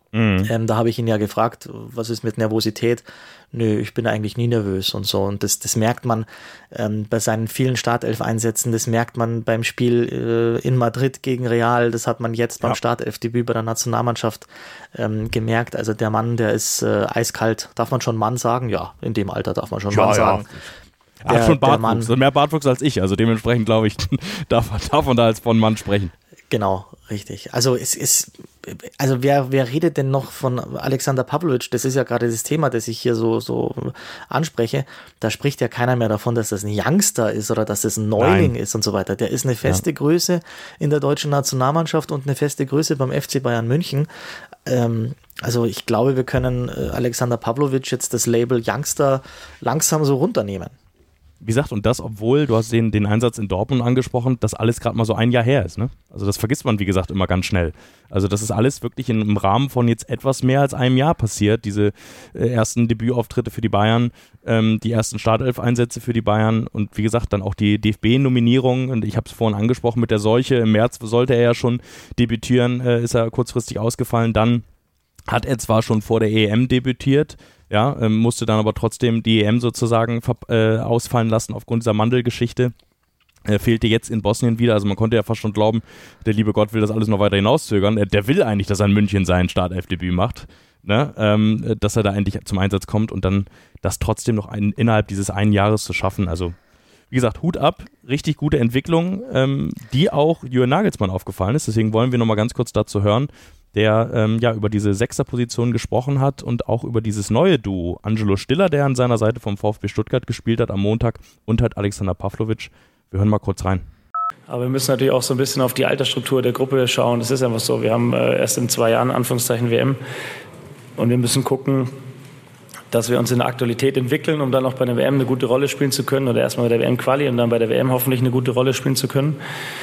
Mhm. Ähm, da habe ich ihn ja gefragt, was ist mit Nervosität? Nö, ich bin eigentlich nie nervös und so. Und das, das merkt man ähm, bei seinen vielen Startelf-Einsätzen, das merkt man beim Spiel äh, in Madrid gegen Real, das hat man jetzt beim ja. Startelf-Debüt bei der Nationalmannschaft ähm, gemerkt. Also der Mann, der ist äh, eiskalt. Darf man schon Mann sagen? Ja, in dem Alter darf man schon ja, Mann sagen. Ja. Er der, hat schon Bartwuchs, Mann, mehr Bartwuchs als ich, also dementsprechend glaube ich, darf, darf man da als von Mann sprechen. Genau, richtig. Also es ist, also wer, wer redet denn noch von Alexander Pavlovic? Das ist ja gerade das Thema, das ich hier so, so anspreche. Da spricht ja keiner mehr davon, dass das ein Youngster ist oder dass das ein Neuling Nein. ist und so weiter. Der ist eine feste ja. Größe in der deutschen Nationalmannschaft und eine feste Größe beim F C Bayern München. Ähm, also ich glaube, wir können Alexander Pavlovic jetzt das Label Youngster langsam so runternehmen. Wie gesagt, und das, obwohl, du hast den, den Einsatz in Dortmund angesprochen, das alles gerade mal so ein Jahr her ist, ne? Also das vergisst man, wie gesagt, immer ganz schnell. Also das ist alles wirklich in, im Rahmen von jetzt etwas mehr als einem Jahr passiert, diese äh, ersten Debütauftritte für die Bayern, ähm, die ersten Startelf-Einsätze für die Bayern und wie gesagt, dann auch die D F B-Nominierung und ich habe es vorhin angesprochen mit der Seuche, im März sollte er ja schon debütieren, äh, ist er kurzfristig ausgefallen, dann hat er zwar schon vor der E M debütiert, ja, ähm, musste dann aber trotzdem die E M sozusagen äh, ausfallen lassen aufgrund dieser Mandelgeschichte. Er fehlte jetzt in Bosnien wieder, also man konnte ja fast schon glauben, der liebe Gott will das alles noch weiter hinauszögern. Der, der will eigentlich, dass er in München sein Startelf-Debüt macht, ne? ähm, dass er da endlich zum Einsatz kommt und dann das trotzdem noch ein, innerhalb dieses einen Jahres zu schaffen. Also wie gesagt, Hut ab, richtig gute Entwicklung, ähm, die auch Jürgen Nagelsmann aufgefallen ist. Deswegen wollen wir nochmal ganz kurz dazu hören, der ähm, ja über diese Sechserposition gesprochen hat und auch über dieses neue Duo. Angelo Stiller, der an seiner Seite vom VfB Stuttgart gespielt hat am Montag und halt Alexander Pavlovic. Wir hören mal kurz rein. Aber wir müssen natürlich auch so ein bisschen auf die Altersstruktur der Gruppe schauen. Das ist einfach so. Wir haben äh, erst in zwei Jahren Anführungszeichen W M und wir müssen gucken, dass wir uns in der Aktualität entwickeln, um dann auch bei der W M eine gute Rolle spielen zu können oder erstmal bei der W M-Quali und dann bei der W M hoffentlich eine gute Rolle spielen zu können.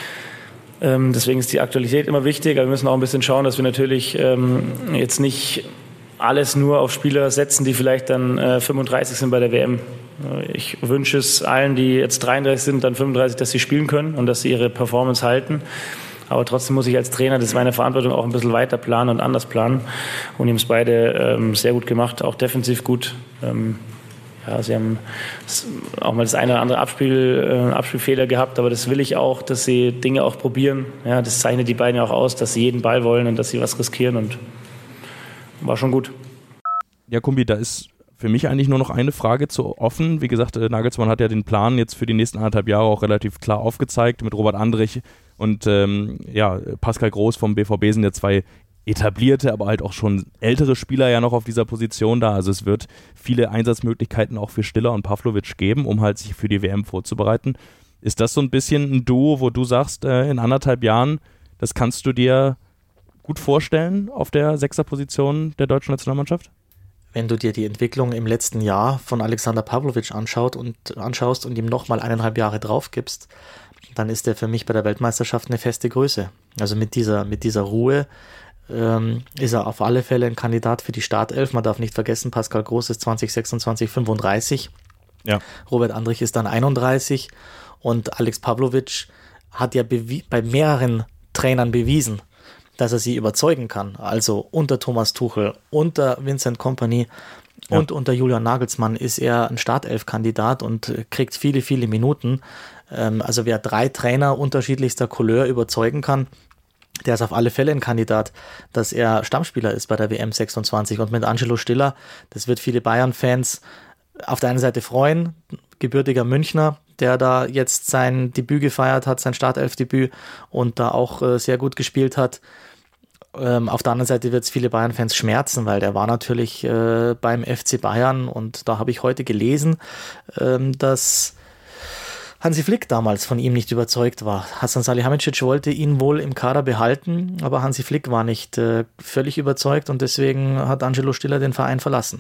Ähm, deswegen ist die Aktualität immer wichtig, aber wir müssen auch ein bisschen schauen, dass wir natürlich ähm, jetzt nicht alles nur auf Spieler setzen, die vielleicht dann äh, fünfunddreißig sind bei der W M. Ich wünsche es allen, die jetzt dreiunddreißig sind, dann fünfunddreißig, dass sie spielen können und dass sie ihre Performance halten. Aber trotzdem muss ich als Trainer, das ist meine Verantwortung, auch ein bisschen weiter planen und anders planen. Und die haben es beide ähm, sehr gut gemacht, auch defensiv gut. Ähm, Ja, sie haben auch mal das eine oder andere Abspiel, äh, Abspielfehler gehabt, aber das will ich auch, dass sie Dinge auch probieren. Ja, das zeichnet die beiden ja auch aus, dass sie jeden Ball wollen und dass sie was riskieren und war schon gut. Ja, Kumbi, da ist für mich eigentlich nur noch eine Frage zu offen. Wie gesagt, Nagelsmann hat ja den Plan jetzt für die nächsten anderthalb Jahre auch relativ klar aufgezeigt mit Robert Andrich und ähm, ja, Pascal Groß vom B V B sind ja zwei etablierte, aber halt auch schon ältere Spieler ja noch auf dieser Position da. Also es wird viele Einsatzmöglichkeiten auch für Stiller und Pavlovic geben, um halt sich für die W M vorzubereiten. Ist das so ein bisschen ein Duo, wo du sagst, äh, in anderthalb Jahren, das kannst du dir gut vorstellen auf der Sechserposition der deutschen Nationalmannschaft? Wenn du dir die Entwicklung im letzten Jahr von Alexander Pavlovic anschaut und, anschaust und ihm nochmal eineinhalb Jahre drauf gibst, dann ist er für mich bei der Weltmeisterschaft eine feste Größe. Also mit dieser, mit dieser Ruhe ähm, ist er auf alle Fälle ein Kandidat für die Startelf. Man darf nicht vergessen, Pascal Groß ist zwanzig sechsundzwanzig fünfunddreißig. Ja. Robert Andrich ist dann einunddreißig und Alex Pavlovic hat ja bewi- bei mehreren Trainern bewiesen, dass er sie überzeugen kann. Also unter Thomas Tuchel, unter Vincent Kompany ja. und unter Julian Nagelsmann ist er ein Startelf-Kandidat und kriegt viele, viele Minuten. Ähm, also wer drei Trainer unterschiedlichster Couleur überzeugen kann, der ist auf alle Fälle ein Kandidat, dass er Stammspieler ist bei der W M sechsundzwanzig. Und mit Angelo Stiller, das wird viele Bayern-Fans auf der einen Seite freuen, gebürtiger Münchner, der da jetzt sein Debüt gefeiert hat, sein Startelf-Debüt und da auch äh, sehr gut gespielt hat. Ähm, auf der anderen Seite wird es viele Bayern-Fans schmerzen, weil der war natürlich äh, beim F C Bayern und da habe ich heute gelesen, ähm, dass Hansi Flick damals von ihm nicht überzeugt war. Hasan Salihamidzic wollte ihn wohl im Kader behalten, aber Hansi Flick war nicht äh, völlig überzeugt und deswegen hat Angelo Stiller den Verein verlassen.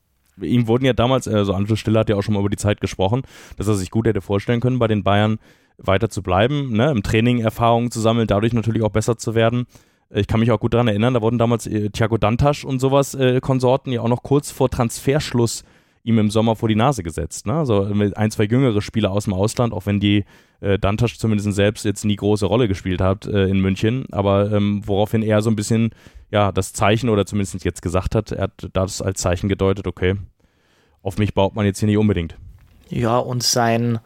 Ihm wurden ja damals, also Angelo Stiller hat ja auch schon mal über die Zeit gesprochen, dass er sich gut hätte vorstellen können, bei den Bayern weiter zu bleiben, ne, im Training Erfahrungen zu sammeln, dadurch natürlich auch besser zu werden. Ich kann mich auch gut daran erinnern, da wurden damals äh, Thiago Dantas und sowas, äh, Konsorten, ja auch noch kurz vor Transferschluss ihm im Sommer vor die Nase gesetzt. Ne? Also mit ein, zwei jüngere Spieler aus dem Ausland, auch wenn die äh, Dantas zumindest selbst jetzt nie große Rolle gespielt hat äh, in München, aber ähm, woraufhin er so ein bisschen ja das Zeichen oder zumindest jetzt gesagt hat, er hat das als Zeichen gedeutet, okay, auf mich baut man jetzt hier nicht unbedingt. Ja, und sein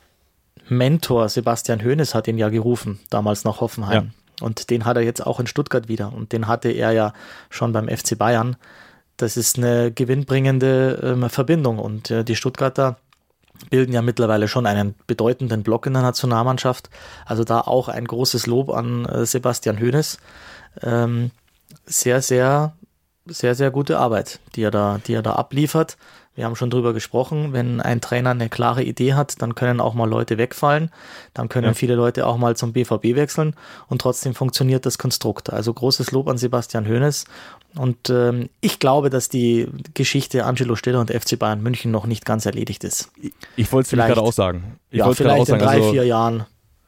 Mentor Sebastian Hoeneß hat ihn ja gerufen, damals nach Hoffenheim. Ja. Und den hat er jetzt auch in Stuttgart wieder. Und den hatte er ja schon beim F C Bayern. Das ist eine gewinnbringende ähm, Verbindung. Und äh, die Stuttgarter bilden ja mittlerweile schon einen bedeutenden Block in der Nationalmannschaft. Also da auch ein großes Lob an äh, Sebastian Hoeneß. Ähm, sehr, sehr, sehr, sehr gute Arbeit, die er da, die er da abliefert. Wir haben schon drüber gesprochen, wenn ein Trainer eine klare Idee hat, dann können auch mal Leute wegfallen, dann können ja. viele Leute auch mal zum B V B wechseln und trotzdem funktioniert das Konstrukt. Also großes Lob an Sebastian Hoeneß und ähm, ich glaube, dass die Geschichte Angelo Stiller und F C Bayern München noch nicht ganz erledigt ist. Ich, ich wollte es gerade auch sagen. Ich ja, vielleicht in sagen, drei, also vier Jahren.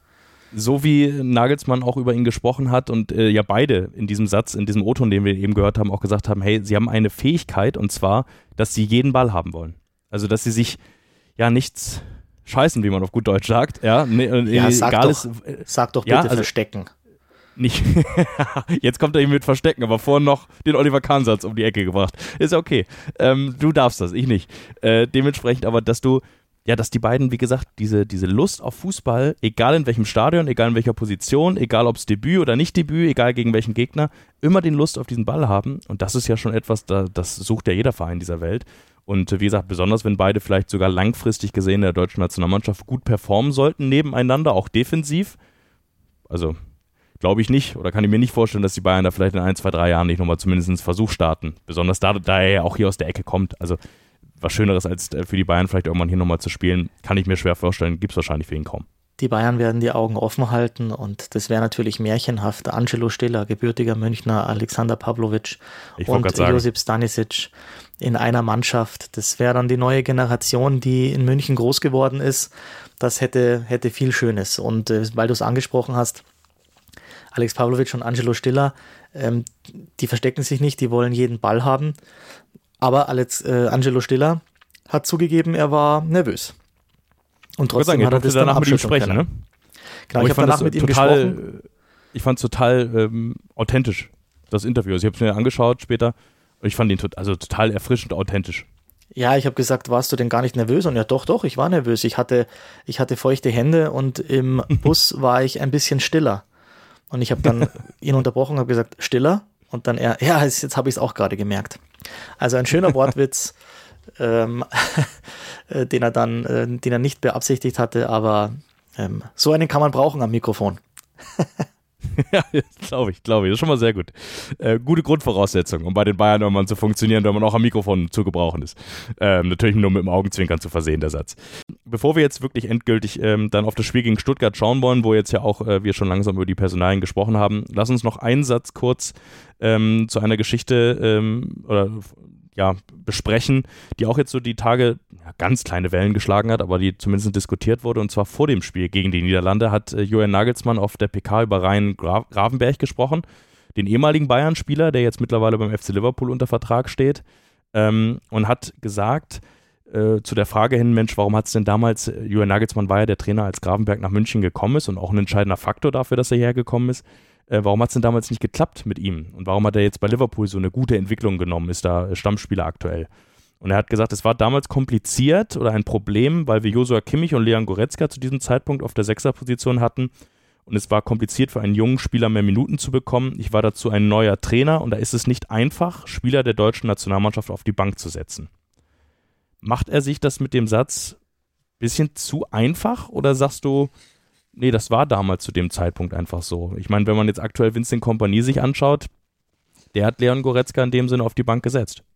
So wie Nagelsmann auch über ihn gesprochen hat und äh, ja beide in diesem Satz, in diesem O-Ton, den wir eben gehört haben, auch gesagt haben, hey, sie haben eine Fähigkeit und zwar, dass sie jeden Ball haben wollen. Also, dass sie sich ja nichts scheißen, wie man auf gut Deutsch sagt. Ja, ne, ja sag, egal doch, ist, äh, sag doch bitte ja, also, verstecken. Nicht. Jetzt kommt er ihm mit Verstecken, aber vorhin noch den Oliver Kahn-Satz um die Ecke gebracht. Ist okay. Ähm, du darfst das, ich nicht. Äh, dementsprechend aber, dass du Ja, dass die beiden, wie gesagt, diese, diese Lust auf Fußball, egal in welchem Stadion, egal in welcher Position, egal ob es Debüt oder nicht Debüt, egal gegen welchen Gegner, immer den Lust auf diesen Ball haben. Und das ist ja schon etwas, da, das sucht ja jeder Verein dieser Welt. Und wie gesagt, besonders wenn beide vielleicht sogar langfristig gesehen in der deutschen Nationalmannschaft gut performen sollten, nebeneinander, auch defensiv. Also glaube ich nicht oder kann ich mir nicht vorstellen, dass die Bayern da vielleicht in ein, zwei, drei Jahren nicht nochmal zumindest einen Versuch starten. Besonders da, da er ja auch hier aus der Ecke kommt. Also was Schöneres als für die Bayern vielleicht irgendwann hier nochmal zu spielen, kann ich mir schwer vorstellen, gibt es wahrscheinlich für ihn kaum. Die Bayern werden die Augen offen halten und das wäre natürlich märchenhaft. Angelo Stiller, gebürtiger Münchner, Alexander Pavlovic und Josip Stanisic in einer Mannschaft. Das wäre dann die neue Generation, die in München groß geworden ist. Das hätte, hätte viel Schönes. Und äh, weil du es angesprochen hast, Alex Pavlovic und Angelo Stiller, ähm, die verstecken sich nicht, die wollen jeden Ball haben. Aber Alex, äh, Angelo Stiller hat zugegeben, er war nervös. Und trotzdem sagen, hat er das dann mit ihm sprechen, ne? Genau, ich, ich habe danach mit ihm total, gesprochen. Ich fand es total ähm, authentisch, das Interview. Also ich habe es mir angeschaut später und ich fand ihn tot, also total erfrischend authentisch. Ja, ich habe gesagt, warst du denn gar nicht nervös? Und ja, doch, doch, ich war nervös. Ich hatte, ich hatte feuchte Hände und im Bus war ich ein bisschen stiller. Und ich habe dann ihn unterbrochen und habe gesagt, stiller? Und dann er, ja, jetzt, jetzt habe ich es auch gerade gemerkt. Also ein schöner Wortwitz, ähm, den er dann, äh, den er nicht beabsichtigt hatte, aber ähm, so einen kann man brauchen am Mikrofon. Ja, glaube ich, glaube ich. Das ist schon mal sehr gut. Äh, gute Grundvoraussetzung, um bei den Bayern irgendwann zu funktionieren, wenn man auch am Mikrofon zu gebrauchen ist. Ähm, natürlich nur mit dem Augenzwinkern zu versehen, der Satz. Bevor wir jetzt wirklich endgültig ähm, dann auf das Spiel gegen Stuttgart schauen wollen, wo jetzt ja auch äh, wir schon langsam über die Personalien gesprochen haben, lass uns noch einen Satz kurz ähm, zu einer Geschichte ähm, oder ja, besprechen, die auch jetzt so die Tage ja, ganz kleine Wellen geschlagen hat, aber die zumindest diskutiert wurde. Und zwar vor dem Spiel gegen die Niederlande hat äh, Julian Nagelsmann auf der P K über Ryan Gra- Gravenberch gesprochen, den ehemaligen Bayern-Spieler, der jetzt mittlerweile beim F C Liverpool unter Vertrag steht, ähm, und hat gesagt, äh, zu der Frage hin, Mensch, warum hat es denn damals, äh, Julian Nagelsmann war ja der Trainer, als Gravenberch nach München gekommen ist und auch ein entscheidender Faktor dafür, dass er hierher gekommen ist, Äh, warum hat es denn damals nicht geklappt mit ihm? Und warum hat er jetzt bei Liverpool so eine gute Entwicklung genommen, ist da Stammspieler aktuell? Und er hat gesagt, es war damals kompliziert oder ein Problem, weil wir Joshua Kimmich und Leon Goretzka zu diesem Zeitpunkt auf der Sechserposition hatten. Und es war kompliziert für einen jungen Spieler mehr Minuten zu bekommen. Ich war dazu ein neuer Trainer und da ist es nicht einfach, Spieler der deutschen Nationalmannschaft auf die Bank zu setzen. Macht er sich das mit dem Satz ein bisschen zu einfach oder sagst du, nee, das war damals zu dem Zeitpunkt einfach so. Ich meine, wenn man jetzt aktuell Vincent Kompany sich anschaut, der hat Leon Goretzka in dem Sinne auf die Bank gesetzt.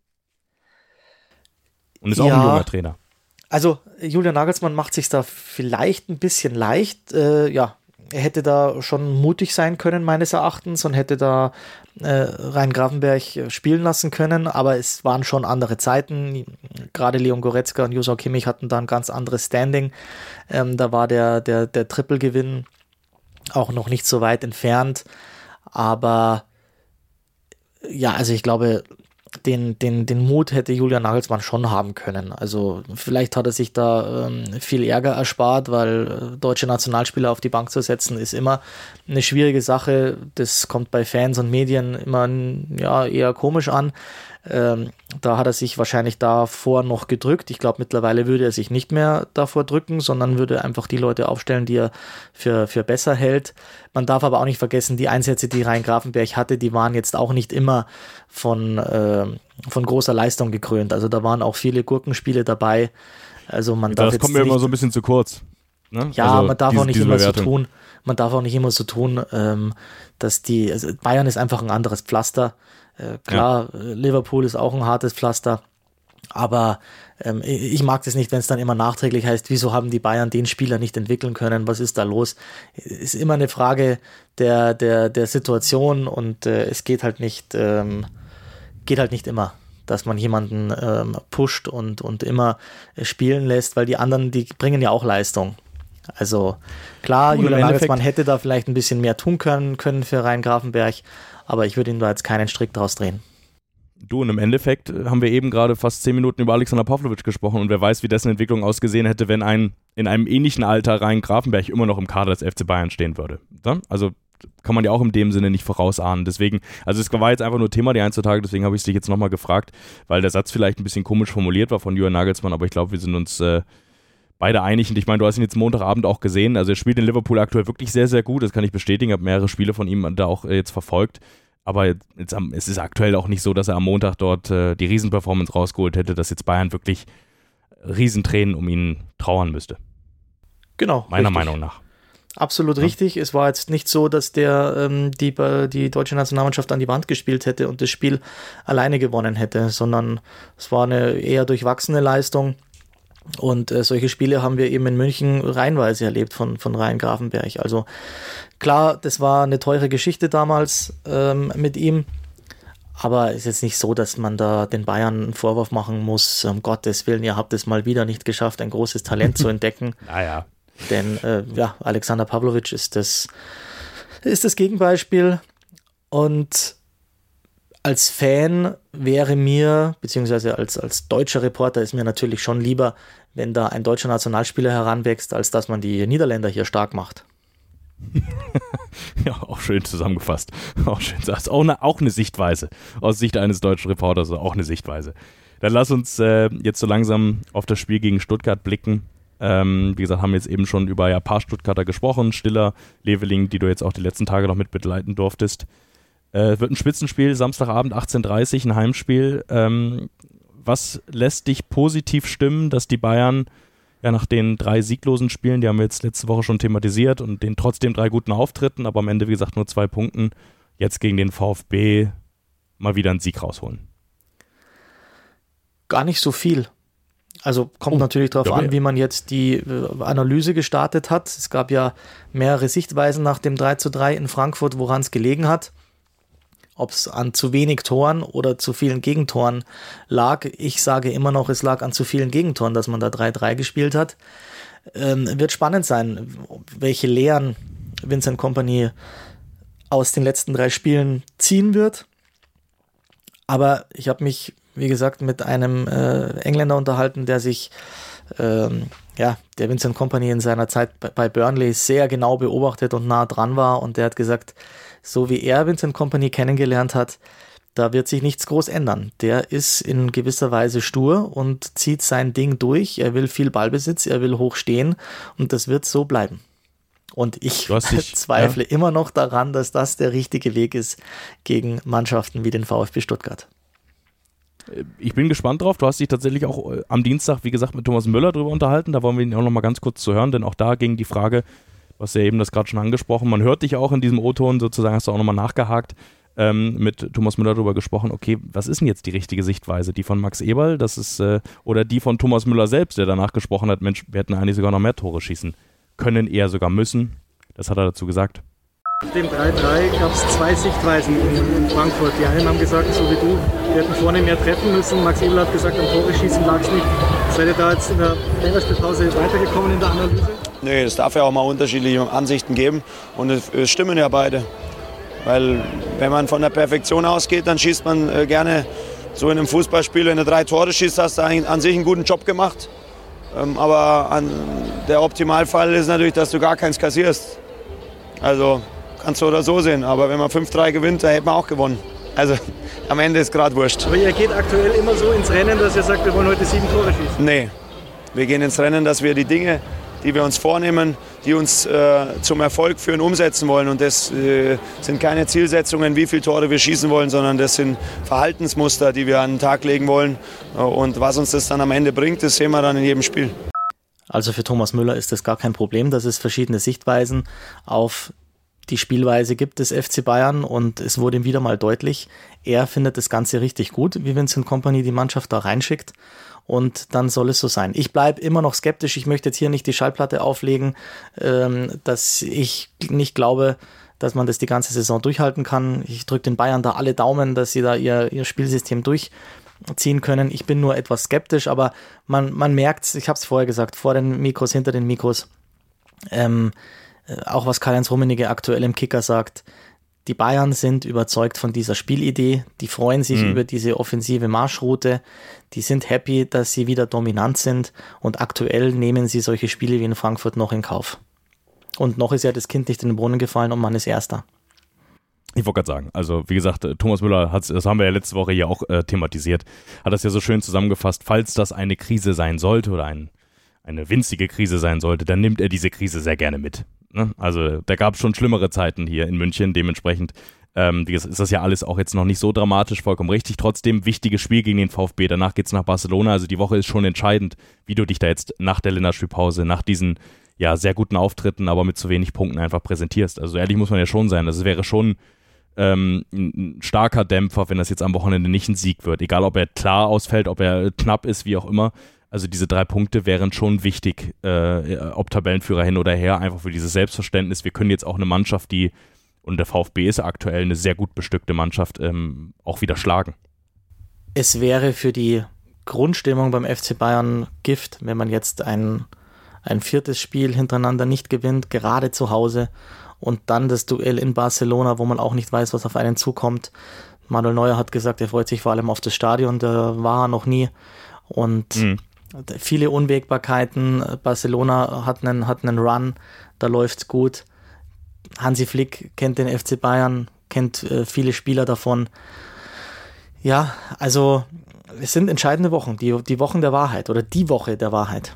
Und ist ja auch ein junger Trainer. Also Julian Nagelsmann macht sich da vielleicht ein bisschen leicht. Äh, ja, er hätte da schon mutig sein können, meines Erachtens, und hätte da äh, Ryan Gravenberch spielen lassen können, aber es waren schon andere Zeiten. Gerade Leon Goretzka und Joshua Kimmich hatten da ein ganz anderes Standing. Ähm, da war der, der, der Triple-Gewinn auch noch nicht so weit entfernt. Aber ja, also ich glaube, den, den, den Mut hätte Julian Nagelsmann schon haben können. Also vielleicht hat er sich da ähm, viel Ärger erspart, weil äh, deutsche Nationalspieler auf die Bank zu setzen, ist immer eine schwierige Sache. Das kommt bei Fans und Medien immer ja, eher komisch an. Ähm, da hat er sich wahrscheinlich davor noch gedrückt. Ich glaube, mittlerweile würde er sich nicht mehr davor drücken, sondern würde einfach die Leute aufstellen, die er für, für besser hält. Man darf aber auch nicht vergessen, die Einsätze, die Rhein Grafenberg hatte, die waren jetzt auch nicht immer von, äh, von großer Leistung gekrönt. Also da waren auch viele Gurkenspiele dabei. Also man darf das jetzt kommt mir nicht, immer so ein bisschen zu kurz. Ne? Ja, also man darf diese, auch nicht diese immer Bewertung. so tun. Man darf auch nicht immer so tun, ähm, dass die also Bayern ist einfach ein anderes Pflaster. Äh, klar, ja. Liverpool ist auch ein hartes Pflaster. Aber ähm, ich mag das nicht, wenn es dann immer nachträglich heißt, wieso haben die Bayern den Spieler nicht entwickeln können, was ist da los? Ist immer eine Frage der, der, der Situation und äh, es geht halt nicht, ähm, geht halt nicht immer, dass man jemanden ähm, pusht und, und immer äh, spielen lässt, weil die anderen, die bringen ja auch Leistung. Also klar, und Julian Nagelsmann hätte da vielleicht ein bisschen mehr tun können, können für Rhein Grafenberg, aber ich würde ihm da jetzt keinen Strick draus drehen. Du, und im Endeffekt haben wir eben gerade fast zehn Minuten über Alexander Pavlovic gesprochen und wer weiß, wie dessen Entwicklung ausgesehen hätte, wenn ein in einem ähnlichen Alter Rhein Grafenberg immer noch im Kader des F C Bayern stehen würde. Also kann man ja auch in dem Sinne nicht vorausahnen. Deswegen, also es war jetzt einfach nur Thema die ein, zwei Tage, deswegen habe ich es dich jetzt nochmal gefragt, weil der Satz vielleicht ein bisschen komisch formuliert war von Julian Nagelsmann, aber ich glaube, wir sind uns äh, beide einig und ich meine, du hast ihn jetzt Montagabend auch gesehen, also er spielt in Liverpool aktuell wirklich sehr, sehr gut, das kann ich bestätigen, ich habe mehrere Spiele von ihm da auch äh, jetzt verfolgt. Aber jetzt am, es ist aktuell auch nicht so, dass er am Montag dort äh, die Riesenperformance rausgeholt hätte, dass jetzt Bayern wirklich Riesentränen um ihn trauern müsste. Genau. Meiner richtig. Meinung nach. Absolut ja. richtig. Es war jetzt nicht so, dass der ähm, die, die deutsche Nationalmannschaft an die Wand gespielt hätte und das Spiel alleine gewonnen hätte, sondern es war eine eher durchwachsene Leistung. Und äh, solche Spiele haben wir eben in München reihenweise erlebt von, von Rhein Grafenberg. Also klar, das war eine teure Geschichte damals ähm, mit ihm, aber es ist jetzt nicht so, dass man da den Bayern einen Vorwurf machen muss, um Gottes Willen, ihr habt es mal wieder nicht geschafft, ein großes Talent zu entdecken. Naja. Denn äh, ja, Alexander Pavlovic ist das, ist das Gegenbeispiel und als Fan wäre mir, beziehungsweise als, als deutscher Reporter ist mir natürlich schon lieber, wenn da ein deutscher Nationalspieler heranwächst, als dass man die Niederländer hier stark macht. Ja, auch schön zusammengefasst. Auch schön. Das ist auch eine, auch eine Sichtweise. Aus Sicht eines deutschen Reporters auch eine Sichtweise. Dann lass uns äh, jetzt so langsam auf das Spiel gegen Stuttgart blicken. Ähm, wie gesagt, haben wir jetzt eben schon über ja, ein paar Stuttgarter gesprochen. Stiller, Leveling, die du jetzt auch die letzten Tage noch mit begleiten durftest. Äh, wird ein Spitzenspiel, Samstagabend achtzehn Uhr dreißig, ein Heimspiel. Ähm, was lässt dich positiv stimmen, dass die Bayern ja nach den drei sieglosen Spielen, die haben wir jetzt letzte Woche schon thematisiert und den trotzdem drei guten Auftritten, aber am Ende, wie gesagt, nur zwei Punkten, jetzt gegen den VfB mal wieder einen Sieg rausholen? Gar nicht so viel. Also kommt oh, natürlich darauf an, wie man jetzt die äh, Analyse gestartet hat. Es gab ja mehrere Sichtweisen nach dem drei zu drei in Frankfurt, woran es gelegen hat. Ob es an zu wenig Toren oder zu vielen Gegentoren lag. Ich sage immer noch, es lag an zu vielen Gegentoren, dass man da drei drei gespielt hat. Ähm, wird spannend sein, welche Lehren Vincent Kompany aus den letzten drei Spielen ziehen wird. Aber ich habe mich, wie gesagt, mit einem äh, Engländer unterhalten, der sich, ähm, ja, der Vincent Kompany in seiner Zeit bei, bei Burnley sehr genau beobachtet und nah dran war. Und der hat gesagt, so wie er Vincent Kompany kennengelernt hat, da wird sich nichts groß ändern. Der ist in gewisser Weise stur und zieht sein Ding durch. Er will viel Ballbesitz, er will hoch stehen und das wird so bleiben. Und ich dich, zweifle ja. immer noch daran, dass das der richtige Weg ist gegen Mannschaften wie den VfB Stuttgart. Ich bin gespannt drauf. Du hast dich tatsächlich auch am Dienstag, wie gesagt, mit Thomas Müller drüber unterhalten. Da wollen wir ihn auch noch mal ganz kurz zu hören, denn auch da ging die Frage, du hast ja eben das gerade schon angesprochen, man hört dich auch in diesem O-Ton, sozusagen hast du auch nochmal nachgehakt, ähm, mit Thomas Müller darüber gesprochen, okay, was ist denn jetzt die richtige Sichtweise? Die von Max Eberl, das ist, äh, oder die von Thomas Müller selbst, der danach gesprochen hat, Mensch, wir hätten eigentlich sogar noch mehr Tore schießen können, eher sogar müssen. Das hat er dazu gesagt. Nach dem drei drei gab es zwei Sichtweisen in, in Frankfurt. Die einen haben gesagt, so wie du, wir hätten vorne mehr treffen müssen. Max Eberl hat gesagt, am Tore schießen lag es nicht. Seid ihr da jetzt in der Länderspielpause weitergekommen in der Analyse? Nee, es darf ja auch mal unterschiedliche Ansichten geben und es, es stimmen ja beide. Weil wenn man von der Perfektion ausgeht, dann schießt man äh, gerne so in einem Fußballspiel, wenn du drei Tore schießt, hast du eigentlich an sich einen guten Job gemacht. Ähm, aber an, der Optimalfall ist natürlich, dass du gar keins kassierst. Also kannst du oder so sehen. Aber wenn man fünf drei gewinnt, dann hätte man auch gewonnen. Also am Ende ist gerade wurscht. Aber ihr geht aktuell immer so ins Rennen, dass ihr sagt, wir wollen heute sieben Tore schießen? Nee, wir gehen ins Rennen, dass wir die Dinge, die wir uns vornehmen, die uns äh, zum Erfolg führen, umsetzen wollen. Und das äh, sind keine Zielsetzungen, wie viele Tore wir schießen wollen, sondern das sind Verhaltensmuster, die wir an den Tag legen wollen. Und was uns das dann am Ende bringt, das sehen wir dann in jedem Spiel. Also für Thomas Müller ist das gar kein Problem, dass es verschiedene Sichtweisen auf die Spielweise gibt des F C Bayern, und es wurde ihm wieder mal deutlich, er findet das Ganze richtig gut, wie Vincent Kompany die Mannschaft da reinschickt, und dann soll es so sein. Ich bleibe immer noch skeptisch, ich möchte jetzt hier nicht die Schallplatte auflegen, ähm, dass ich nicht glaube, dass man das die ganze Saison durchhalten kann. Ich drücke den Bayern da alle Daumen, dass sie da ihr, ihr Spielsystem durchziehen können. Ich bin nur etwas skeptisch, aber man, man merkt es, ich habe es vorher gesagt, vor den Mikros, hinter den Mikros, ähm, auch was Karl-Heinz Rummenigge aktuell im Kicker sagt, die Bayern sind überzeugt von dieser Spielidee, die freuen sich mhm. über diese offensive Marschroute, die sind happy, dass sie wieder dominant sind, und aktuell nehmen sie solche Spiele wie in Frankfurt noch in Kauf. Und noch ist ja das Kind nicht in den Brunnen gefallen und man ist Erster. Ich wollte gerade sagen, also wie gesagt, Thomas Müller, hat, das haben wir ja letzte Woche hier auch äh, thematisiert, hat das ja so schön zusammengefasst, falls das eine Krise sein sollte oder ein, eine winzige Krise sein sollte, dann nimmt er diese Krise sehr gerne mit. Also da gab es schon schlimmere Zeiten hier in München, dementsprechend ähm, ist das ja alles auch jetzt noch nicht so dramatisch, vollkommen richtig. Trotzdem wichtiges Spiel gegen den VfB, danach geht's nach Barcelona, also die Woche ist schon entscheidend, wie du dich da jetzt nach der Länderspielpause, nach diesen ja sehr guten Auftritten, aber mit zu wenig Punkten einfach präsentierst. Also ehrlich muss man ja schon sein, das wäre schon ähm, ein starker Dämpfer, wenn das jetzt am Wochenende nicht ein Sieg wird, egal ob er klar ausfällt, ob er knapp ist, wie auch immer. Also diese drei Punkte wären schon wichtig, äh, ob Tabellenführer hin oder her, einfach für dieses Selbstverständnis. Wir können jetzt auch eine Mannschaft, die, und der VfB ist aktuell eine sehr gut bestückte Mannschaft, ähm, auch wieder schlagen. Es wäre für die Grundstimmung beim F C Bayern Gift, wenn man jetzt ein, ein viertes Spiel hintereinander nicht gewinnt, gerade zu Hause, und dann das Duell in Barcelona, wo man auch nicht weiß, was auf einen zukommt. Manuel Neuer hat gesagt, er freut sich vor allem auf das Stadion, da war er noch nie, und mhm. viele Unwägbarkeiten. Barcelona hat einen, hat einen Run, da läuft's gut. Hansi Flick kennt den F C Bayern, kennt äh, viele Spieler davon. Ja, also es sind entscheidende Wochen, die, die Wochen der Wahrheit oder die Woche der Wahrheit.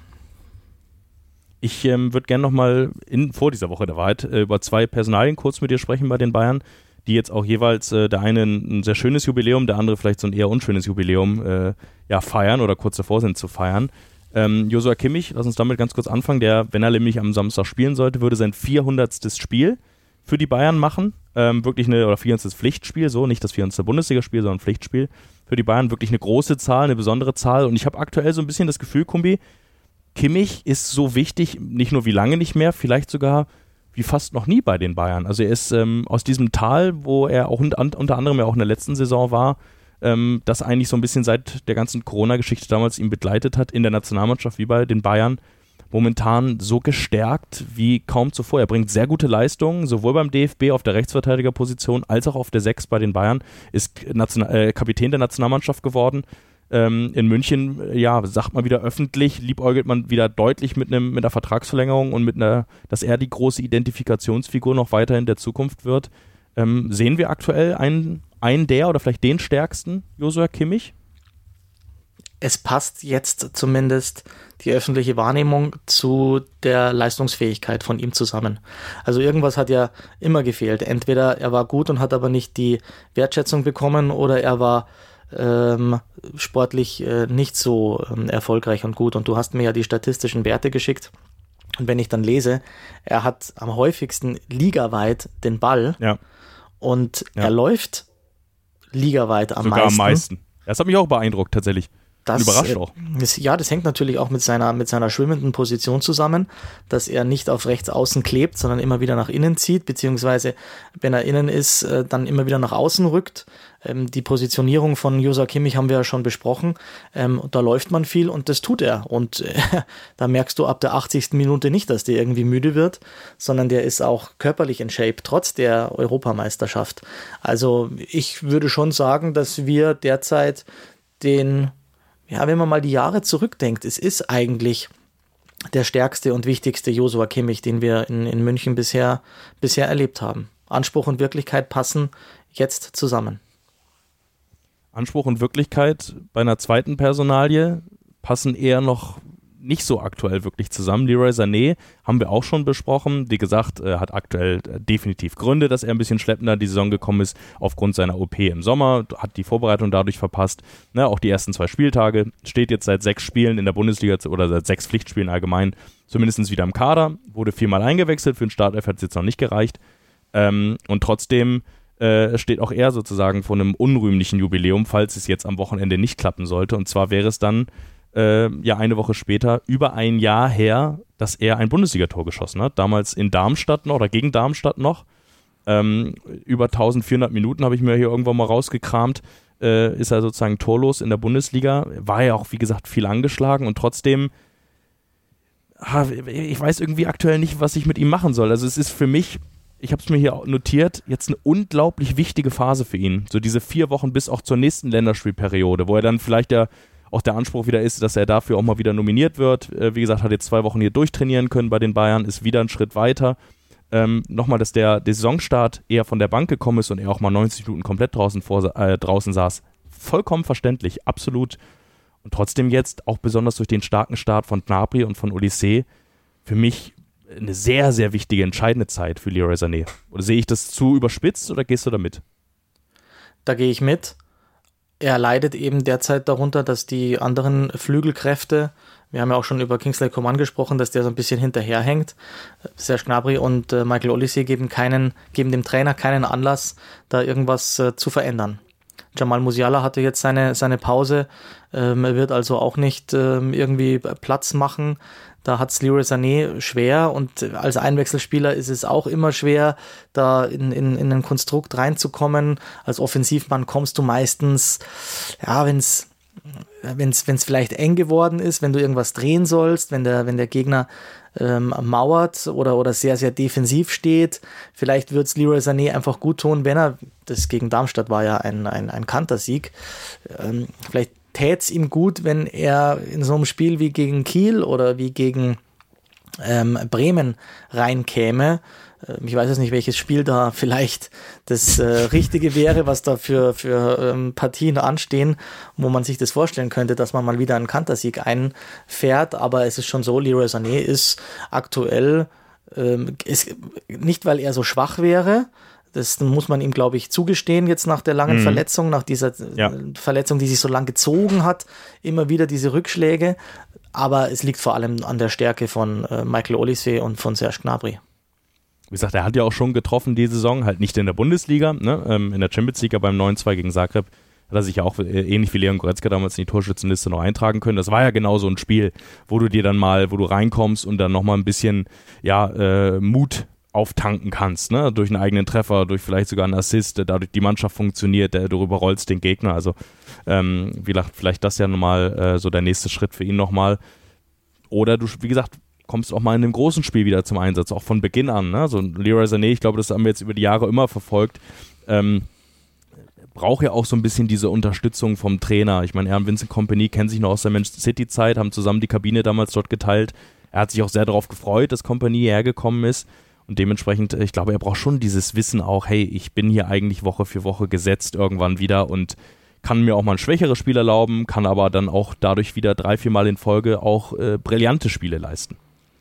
Ich ähm, würde gerne nochmal vor dieser Woche der Wahrheit äh, über zwei Personalien kurz mit dir sprechen bei den Bayern, die jetzt auch jeweils, äh, der eine ein sehr schönes Jubiläum, der andere vielleicht so ein eher unschönes Jubiläum äh, ja, feiern oder kurz davor sind zu feiern. Ähm, Joshua Kimmich, lass uns damit ganz kurz anfangen, der, wenn er nämlich am Samstag spielen sollte, würde sein vierhundertstes Spiel für die Bayern machen. Ähm, wirklich eine, oder vierhundertstes Pflichtspiel, so, nicht das vierhundertste Bundesligaspiel, sondern Pflichtspiel für die Bayern. Wirklich eine große Zahl, eine besondere Zahl, und ich habe aktuell so ein bisschen das Gefühl, Kumbi, Kimmich ist so wichtig, nicht nur wie lange nicht mehr, vielleicht sogar wie fast noch nie bei den Bayern. Also er ist ähm, aus diesem Tal, wo er auch unter, unter anderem ja auch in der letzten Saison war, ähm, das eigentlich so ein bisschen seit der ganzen Corona-Geschichte damals ihn begleitet hat in der Nationalmannschaft wie bei den Bayern, momentan so gestärkt wie kaum zuvor. Er bringt sehr gute Leistungen, sowohl beim D F B auf der Rechtsverteidigerposition als auch auf der sechs bei den Bayern, ist Nation- äh, Kapitän der Nationalmannschaft geworden. Ähm, in München, ja, sagt man wieder öffentlich, liebäugelt man wieder deutlich mit einem mit einer Vertragsverlängerung und mit einer, dass er die große Identifikationsfigur noch weiterhin der Zukunft wird. Ähm, sehen wir aktuell einen, einen der oder vielleicht den stärksten Joshua Kimmich? Es passt jetzt zumindest die öffentliche Wahrnehmung zu der Leistungsfähigkeit von ihm zusammen. Also irgendwas hat ja immer gefehlt. Entweder er war gut und hat aber nicht die Wertschätzung bekommen, oder er war ähm, sportlich äh, nicht so ähm, erfolgreich und gut. Und du hast mir ja die statistischen Werte geschickt. Und wenn ich dann lese, er hat am häufigsten ligaweit den Ball, ja. und ja. er läuft ligaweit am Sogar meisten. am meisten. Das hat mich auch beeindruckt, tatsächlich. Das, Überrascht auch. Das, ja, das hängt natürlich auch mit seiner, mit seiner schwimmenden Position zusammen, dass er nicht auf rechts außen klebt, sondern immer wieder nach innen zieht, beziehungsweise wenn er innen ist, dann immer wieder nach außen rückt. Die Positionierung von Joshua Kimmich haben wir ja schon besprochen. Da läuft man viel und das tut er. Und äh, da merkst du ab der achtzigsten Minute nicht, dass der irgendwie müde wird, sondern der ist auch körperlich in Shape, trotz der Europameisterschaft. Also ich würde schon sagen, dass wir derzeit den, ja, wenn man mal die Jahre zurückdenkt, es ist eigentlich der stärkste und wichtigste Joshua Kimmich, den wir in, in München bisher, bisher erlebt haben. Anspruch und Wirklichkeit passen jetzt zusammen. Anspruch und Wirklichkeit bei einer zweiten Personalie passen eher noch nicht so aktuell wirklich zusammen. Leroy Sané haben wir auch schon besprochen. Wie gesagt, äh, hat aktuell äh, definitiv Gründe, dass er ein bisschen schleppender in die Saison gekommen ist, aufgrund seiner O P im Sommer, hat die Vorbereitung dadurch verpasst. Ne, auch die ersten zwei Spieltage, steht jetzt seit sechs Spielen in der Bundesliga oder seit sechs Pflichtspielen allgemein zumindest wieder im Kader, wurde viermal eingewechselt, für den Startelf hat es jetzt noch nicht gereicht. Ähm, und trotzdem äh, steht auch er sozusagen vor einem unrühmlichen Jubiläum, falls es jetzt am Wochenende nicht klappen sollte. Und zwar wäre es dann Äh, ja eine Woche später, über ein Jahr her, dass er ein Bundesligator geschossen hat. Damals in Darmstadt noch oder gegen Darmstadt noch. Ähm, über eintausendvierhundert Minuten habe ich mir hier irgendwann mal rausgekramt. Äh, ist er sozusagen torlos in der Bundesliga. War ja auch, wie gesagt, viel angeschlagen und trotzdem, ah, ich weiß irgendwie aktuell nicht, was ich mit ihm machen soll. Also es ist für mich, ich habe es mir hier notiert, jetzt eine unglaublich wichtige Phase für ihn. So diese vier Wochen bis auch zur nächsten Länderspielperiode, wo er dann vielleicht ja auch der Anspruch wieder ist, dass er dafür auch mal wieder nominiert wird. Äh, wie gesagt, hat jetzt zwei Wochen hier durchtrainieren können bei den Bayern, ist wieder einen Schritt weiter. Ähm, nochmal, dass der, der Saisonstart eher von der Bank gekommen ist und er auch mal neunzig Minuten komplett draußen, vor, äh, draußen saß. Vollkommen verständlich, absolut. Und trotzdem jetzt, auch besonders durch den starken Start von Gnabry und von Olise, für mich eine sehr, sehr wichtige, entscheidende Zeit für Leroy Sané. Oder sehe ich das zu überspitzt oder gehst du da mit? Da gehe ich mit. Er leidet eben derzeit darunter, dass die anderen Flügelkräfte, wir haben ja auch schon über Kingsley Coman gesprochen, dass der so ein bisschen hinterherhängt. Serge Gnabry und äh, Michael Olise geben, keinen, geben dem Trainer keinen Anlass, da irgendwas äh, zu verändern. Jamal Musiala hatte jetzt seine, seine Pause, ähm, er wird also auch nicht ähm, irgendwie Platz machen. Da hat es Leroy Sané schwer und als Einwechselspieler ist es auch immer schwer, da in, in, in ein Konstrukt reinzukommen. Als Offensivmann kommst du meistens, ja, wenn es wenn's, wenn's vielleicht eng geworden ist, wenn du irgendwas drehen sollst, wenn der, wenn der Gegner ähm, mauert oder, oder sehr, sehr defensiv steht. Vielleicht wird es Leroy Sané einfach gut tun, wenn er, das gegen Darmstadt war ja ein, ein, ein Kantersieg, ähm, vielleicht täte es ihm gut, wenn er in so einem Spiel wie gegen Kiel oder wie gegen ähm, Bremen reinkäme. Ähm, ich weiß jetzt nicht, welches Spiel da vielleicht das äh, Richtige wäre, was da für, für ähm, Partien anstehen, wo man sich das vorstellen könnte, dass man mal wieder einen Kantersieg einfährt. Aber es ist schon so, Leroy Sané ist aktuell, ähm, ist, nicht weil er so schwach wäre, das muss man ihm, glaube ich, zugestehen jetzt nach der langen mhm. Verletzung, nach dieser ja. Verletzung, die sich so lang gezogen hat, immer wieder diese Rückschläge. Aber es liegt vor allem an der Stärke von äh, Michael Olise und von Serge Gnabry. Wie gesagt, er hat ja auch schon getroffen die Saison, halt nicht in der Bundesliga, ne? ähm, in der Champions League beim neun zwei gegen Zagreb hat er sich ja auch äh, ähnlich wie Leon Goretzka damals in die Torschützenliste noch eintragen können. Das war ja genau so ein Spiel, wo du dir dann mal, wo du reinkommst und dann nochmal ein bisschen ja, äh, Mut auftanken kannst, ne? Durch einen eigenen Treffer, durch vielleicht sogar einen Assist, dadurch die Mannschaft funktioniert, der, du überrollst den Gegner, also ähm, wie gesagt, vielleicht das ja nochmal äh, so der nächste Schritt für ihn nochmal. Oder du, wie gesagt, kommst auch mal in einem großen Spiel wieder zum Einsatz, auch von Beginn an, ne? So Leroy Sané, ich glaube, das haben wir jetzt über die Jahre immer verfolgt, ähm, braucht ja auch so ein bisschen diese Unterstützung vom Trainer. Ich meine, er und Vincent Kompany kennen sich noch aus der Manchester City-Zeit, haben zusammen die Kabine damals dort geteilt. Er hat sich auch sehr darauf gefreut, dass Kompany hergekommen ist. Und dementsprechend, ich glaube, er braucht schon dieses Wissen auch, hey, ich bin hier eigentlich Woche für Woche gesetzt irgendwann wieder und kann mir auch mal ein schwächeres Spiel erlauben, kann aber dann auch dadurch wieder drei, vier Mal in Folge auch äh, brillante Spiele leisten.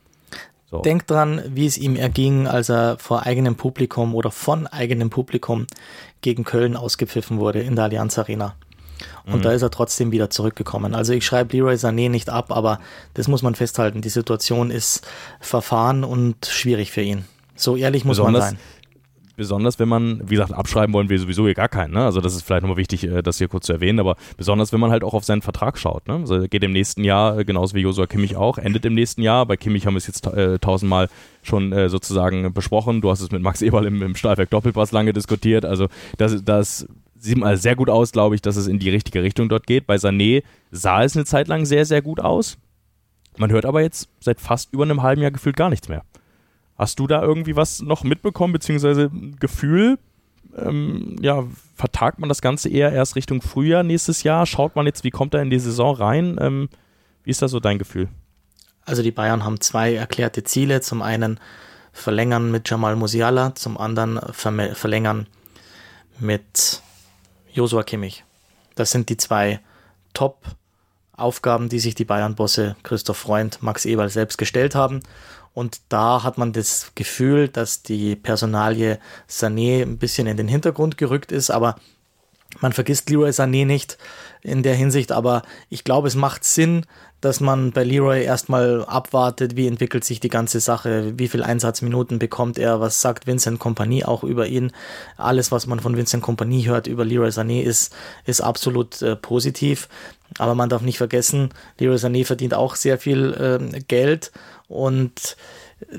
So. Denk dran, wie es ihm erging, als er vor eigenem Publikum oder von eigenem Publikum gegen Köln ausgepfiffen wurde in der Allianz Arena. Und mhm. da ist er trotzdem wieder zurückgekommen. Also ich schreibe Leroy Sané nicht ab, aber das muss man festhalten. Die Situation ist verfahren und schwierig für ihn. So ehrlich muss besonders, man sein. Besonders, wenn man, wie gesagt, abschreiben wollen wir sowieso hier gar keinen. Ne? Also das ist vielleicht nochmal wichtig, das hier kurz zu erwähnen, aber besonders, wenn man halt auch auf seinen Vertrag schaut. Ne? Also er geht im nächsten Jahr, genauso wie Joshua Kimmich auch, endet im nächsten Jahr. Bei Kimmich haben wir es jetzt äh, tausendmal schon äh, sozusagen besprochen. Du hast es mit Max Eberl im, im Stahlwerk Doppelpass lange diskutiert. Also das, das sieht mal sehr gut aus, glaube ich, dass es in die richtige Richtung dort geht. Bei Sané sah es eine Zeit lang sehr, sehr gut aus. Man hört aber jetzt seit fast über einem halben Jahr gefühlt gar nichts mehr. Hast du da irgendwie was noch mitbekommen, beziehungsweise ein Gefühl, ähm, ja, vertagt man das Ganze eher erst Richtung Frühjahr nächstes Jahr? Schaut man jetzt, wie kommt er in die Saison rein? Ähm, wie ist da so dein Gefühl? Also die Bayern haben zwei erklärte Ziele. Zum einen verlängern mit Jamal Musiala, zum anderen ver- verlängern mit Joshua Kimmich. Das sind die zwei Top-Aufgaben, die sich die Bayern-Bosse Christoph Freund, Max Eberl selbst gestellt haben. Und da hat man das Gefühl, dass die Personalie Sané ein bisschen in den Hintergrund gerückt ist, aber man vergisst Leroy Sané nicht in der Hinsicht, aber ich glaube, es macht Sinn, dass man bei Leroy erstmal abwartet, wie entwickelt sich die ganze Sache, wie viel Einsatzminuten bekommt er, was sagt Vincent Kompany auch über ihn. Alles, was man von Vincent Kompany hört über Leroy Sané, ist, ist absolut äh, positiv, aber man darf nicht vergessen, Leroy Sané verdient auch sehr viel äh, Geld und äh,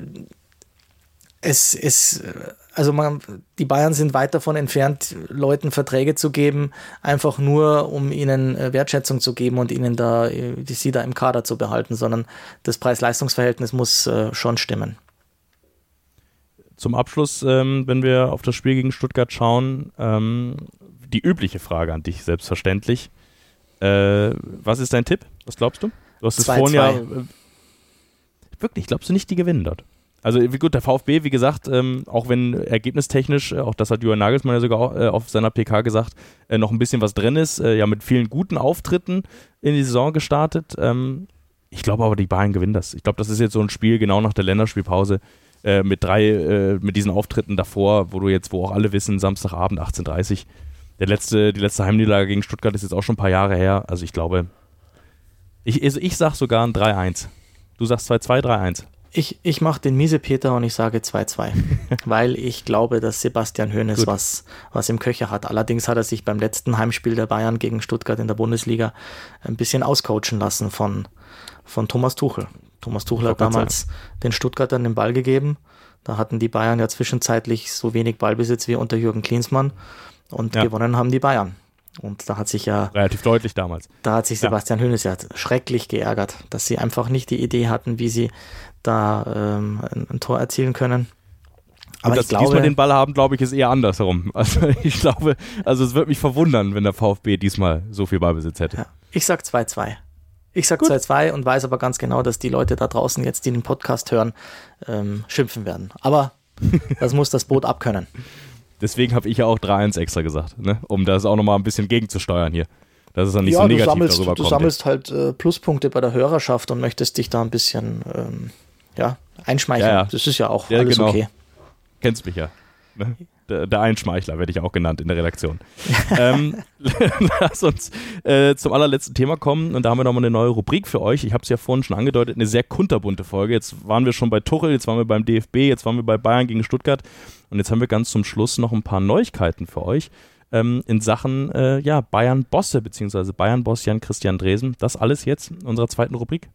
Es, es, also man, die Bayern sind weit davon entfernt, Leuten Verträge zu geben, einfach nur, um ihnen Wertschätzung zu geben und ihnen da, die sie da im Kader zu behalten, sondern das Preis-Leistungs-Verhältnis muss äh, schon stimmen. Zum Abschluss, ähm, wenn wir auf das Spiel gegen Stuttgart schauen, ähm, die übliche Frage an dich, selbstverständlich. Äh, was ist dein Tipp? Was glaubst du? Du hast es vorhin ja... Äh, wirklich, glaubst du nicht, die gewinnen dort? Also wie gut, der VfB, wie gesagt, ähm, auch wenn ergebnistechnisch, äh, auch das hat Julian Nagelsmann ja sogar auch, äh, auf seiner P K gesagt, äh, noch ein bisschen was drin ist, äh, ja mit vielen guten Auftritten in die Saison gestartet. Ähm, ich glaube aber, die Bayern gewinnen das. Ich glaube, das ist jetzt so ein Spiel genau nach der Länderspielpause äh, mit drei, äh, mit diesen Auftritten davor, wo du jetzt, wo auch alle wissen, Samstagabend achtzehn Uhr dreißig. Der letzte, die letzte Heimniederlage gegen Stuttgart ist jetzt auch schon ein paar Jahre her. Also ich glaube, ich, also ich sag sogar ein drei eins. Du sagst zwei zwei, drei eins. Ich, ich mache den Miesepeter und ich sage zwei zwei, weil ich glaube, dass Sebastian Hoeneß was, was im Köcher hat. Allerdings hat er sich beim letzten Heimspiel der Bayern gegen Stuttgart in der Bundesliga ein bisschen auscoachen lassen von, von Thomas Tuchel. Thomas Tuchel hat damals sagen. den Stuttgartern den Ball gegeben. Da hatten die Bayern ja zwischenzeitlich so wenig Ballbesitz wie unter Jürgen Klinsmann und ja. gewonnen haben die Bayern. Und da hat sich ja... Relativ deutlich damals. Da hat sich Sebastian ja. Hoeneß ja schrecklich geärgert, dass sie einfach nicht die Idee hatten, wie sie da ähm, ein, ein Tor erzielen können. Aber und dass ich glaube, diesmal den Ball haben, glaube ich, ist eher andersherum. Also ich glaube, also es würde mich verwundern, wenn der VfB diesmal so viel Ballbesitz hätte. Ja. Ich sag zwei zwei. Ich sag zwei zwei und weiß aber ganz genau, dass die Leute da draußen jetzt, die den Podcast hören, ähm, schimpfen werden. Aber das muss das Boot abkönnen. Deswegen habe ich ja auch drei eins extra gesagt, ne? Um das auch nochmal ein bisschen gegenzusteuern hier. Dass es dann nicht ja, so negativ du sammelst, darüber du kommt. Du sammelst halt äh, Pluspunkte bei der Hörerschaft und möchtest dich da ein bisschen ähm, ja, einschmeicheln. Ja, ja. Das ist ja auch ja, alles genau. okay. Kennst mich ja. Ne? Der, der Einschmeichler werde ich auch genannt in der Redaktion. ähm, lass uns äh, zum allerletzten Thema kommen und da haben wir nochmal eine neue Rubrik für euch. Ich habe es ja vorhin schon angedeutet, eine sehr kunterbunte Folge. Jetzt waren wir schon bei Tuchel, jetzt waren wir beim D F B, jetzt waren wir bei Bayern gegen Stuttgart und jetzt haben wir ganz zum Schluss noch ein paar Neuigkeiten für euch ähm, in Sachen äh, ja, Bayern-Bosse bzw. Bayern-Boss Jan-Christian Dresen. Das alles jetzt in unserer zweiten Rubrik.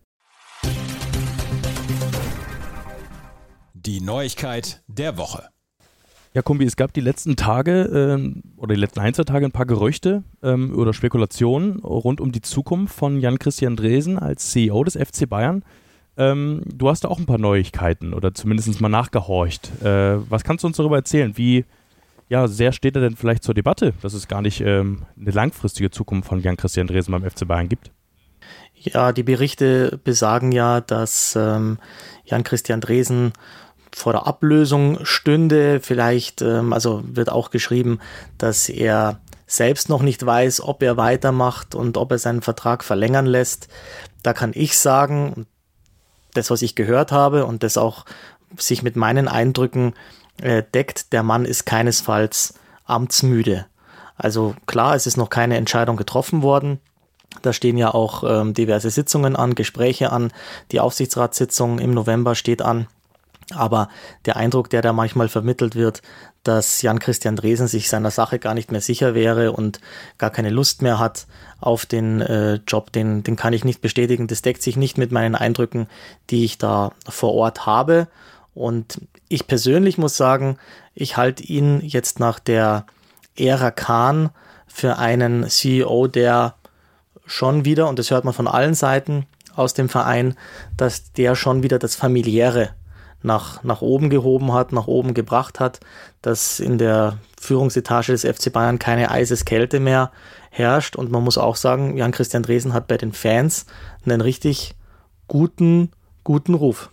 Die Neuigkeit der Woche. Ja, Kumbi, es gab die letzten Tage ähm, oder die letzten ein, zwei Tage ein paar Gerüchte ähm, oder Spekulationen rund um die Zukunft von Jan-Christian Dresen als C E O des F C Bayern. Ähm, du hast da auch ein paar Neuigkeiten oder zumindest mal nachgehorcht. Äh, was kannst du uns darüber erzählen? Wie ja, sehr steht er denn vielleicht zur Debatte, dass es gar nicht ähm, eine langfristige Zukunft von Jan-Christian Dresen beim F C Bayern gibt? Ja, die Berichte besagen ja, dass ähm, Jan-Christian Dresen vor der Ablösung stünde. Vielleicht, ähm, also wird auch geschrieben, dass er selbst noch nicht weiß, ob er weitermacht und ob er seinen Vertrag verlängern lässt. Da kann ich sagen, das, was ich gehört habe und das auch sich mit meinen Eindrücken äh, deckt, der Mann ist keinesfalls amtsmüde. Also klar, es ist noch keine Entscheidung getroffen worden. Da stehen ja auch ähm, diverse Sitzungen an, Gespräche an. Die Aufsichtsratssitzung im November steht an. Aber der Eindruck, der da manchmal vermittelt wird, dass Jan-Christian Dresen sich seiner Sache gar nicht mehr sicher wäre und gar keine Lust mehr hat auf den äh, Job, den, den kann ich nicht bestätigen. Das deckt sich nicht mit meinen Eindrücken, die ich da vor Ort habe. Und ich persönlich muss sagen, ich halte ihn jetzt nach der Ära Kahn für einen C E O, der schon wieder, und das hört man von allen Seiten aus dem Verein, dass der schon wieder das Familiäre nach, nach oben gehoben hat, nach oben gebracht hat, dass in der Führungsetage des F C Bayern keine Eiseskälte mehr herrscht. Und man muss auch sagen, Jan-Christian Dresen hat bei den Fans einen richtig guten, guten Ruf.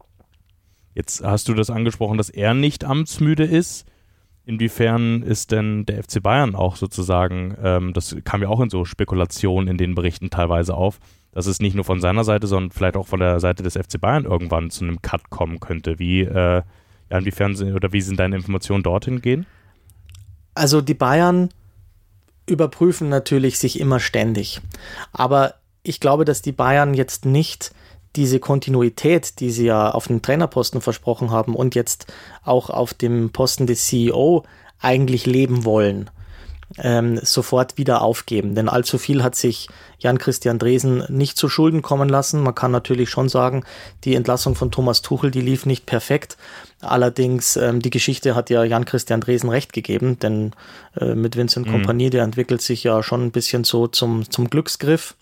Jetzt hast du das angesprochen, dass er nicht amtsmüde ist. Inwiefern ist denn der F C Bayern auch sozusagen, ähm, das kam ja auch in so Spekulationen in den Berichten teilweise auf, dass es nicht nur von seiner Seite, sondern vielleicht auch von der Seite des F C Bayern irgendwann zu einem Cut kommen könnte. Wie, äh, ja, inwiefern sind, oder wie sind deine Informationen dorthin gehen? Also die Bayern überprüfen natürlich sich immer ständig. Aber ich glaube, dass die Bayern jetzt nicht diese Kontinuität, die sie ja auf dem Trainerposten versprochen haben und jetzt auch auf dem Posten des C E O eigentlich leben wollen, ähm, sofort wieder aufgeben. Denn allzu viel hat sich Jan-Christian Dresen nicht zu Schulden kommen lassen. Man kann natürlich schon sagen, die Entlassung von Thomas Tuchel, die lief nicht perfekt. Allerdings, ähm, die Geschichte hat ja Jan-Christian Dresen recht gegeben, denn äh, mit Vincent mhm. Kompany, der entwickelt sich ja schon ein bisschen so zum, zum Glücksgriff.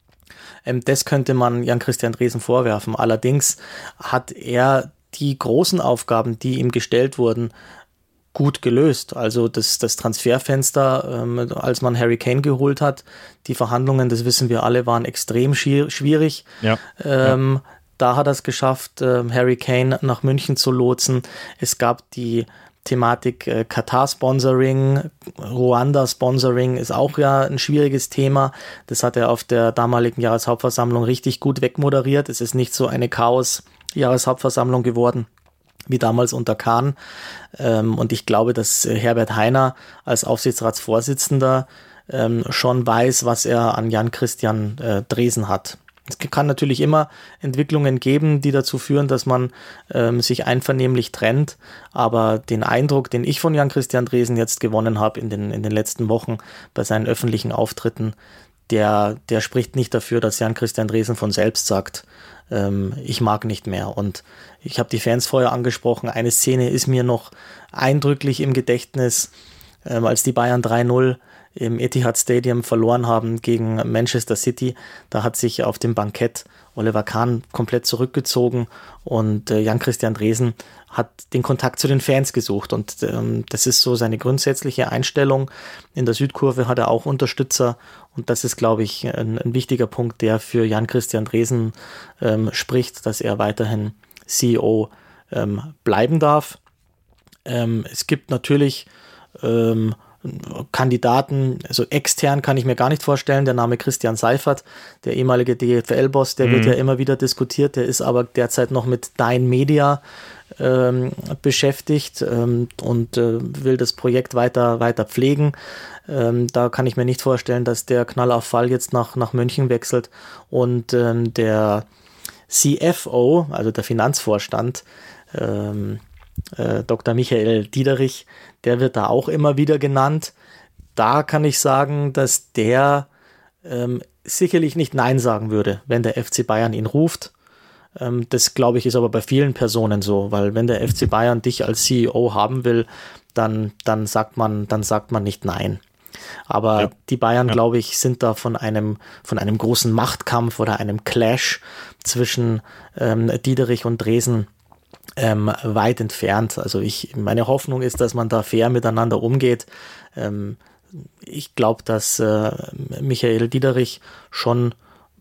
Das könnte man Jan-Christian Dresen vorwerfen. Allerdings hat er die großen Aufgaben, die ihm gestellt wurden, gut gelöst. Also das, das Transferfenster, ähm, als man Harry Kane geholt hat, die Verhandlungen, das wissen wir alle, waren extrem schwierig. Ja. Ähm, ja. Da hat er es geschafft, äh, Harry Kane nach München zu lotsen. Es gab die Thematik äh, Katar-Sponsoring, Ruanda-Sponsoring ist auch ja ein schwieriges Thema. Das hat er auf der damaligen Jahreshauptversammlung richtig gut wegmoderiert. Es ist nicht so eine Chaos-Jahreshauptversammlung geworden wie damals unter Kahn. Ähm, und ich glaube, dass äh, Herbert Hainer als Aufsichtsratsvorsitzender ähm, schon weiß, was er an Jan-Christian äh, Dresen hat. Es kann natürlich immer Entwicklungen geben, die dazu führen, dass man ähm, sich einvernehmlich trennt, aber den Eindruck, den ich von Jan-Christian Dresen jetzt gewonnen habe in den, in den letzten Wochen bei seinen öffentlichen Auftritten, der, der spricht nicht dafür, dass Jan-Christian Dresen von selbst sagt, ähm, ich mag nicht mehr. Und ich habe die Fans vorher angesprochen, eine Szene ist mir noch eindrücklich im Gedächtnis, ähm, als die Bayern drei null im Etihad Stadium verloren haben gegen Manchester City. Da hat sich auf dem Bankett Oliver Kahn komplett zurückgezogen und äh, Jan-Christian Dresen hat den Kontakt zu den Fans gesucht und ähm, das ist so seine grundsätzliche Einstellung. In der Südkurve hat er auch Unterstützer und das ist, glaube ich, ein, ein wichtiger Punkt, der für Jan-Christian Dresen ähm, spricht, dass er weiterhin C E O ähm, bleiben darf. Ähm, es gibt natürlich ähm, Kandidaten, also extern kann ich mir gar nicht vorstellen, der Name Christian Seifert, der ehemalige D F L-Boss, der mhm. wird ja immer wieder diskutiert, der ist aber derzeit noch mit Dyn Media ähm, beschäftigt ähm, und äh, will das Projekt weiter, weiter pflegen. Ähm, da kann ich mir nicht vorstellen, dass der Knall auf Fall jetzt nach, nach München wechselt und ähm, der C F O, also der Finanzvorstand, ähm, äh, Doktor Michael Diederich, der wird da auch immer wieder genannt. Da kann ich sagen, dass der ähm, sicherlich nicht Nein sagen würde, wenn der F C Bayern ihn ruft. Ähm, das, glaube ich, ist aber bei vielen Personen so, weil wenn der F C Bayern dich als C E O haben will, dann, dann, sagt, man, dann sagt man nicht Nein. Aber ja. die Bayern, ja. glaube ich, sind da von einem, von einem großen Machtkampf oder einem Clash zwischen ähm, Diederich und Dresen Ähm, weit entfernt. Also ich, meine Hoffnung ist, dass man da fair miteinander umgeht. Ähm, ich glaube, dass äh, Michael Diederich schon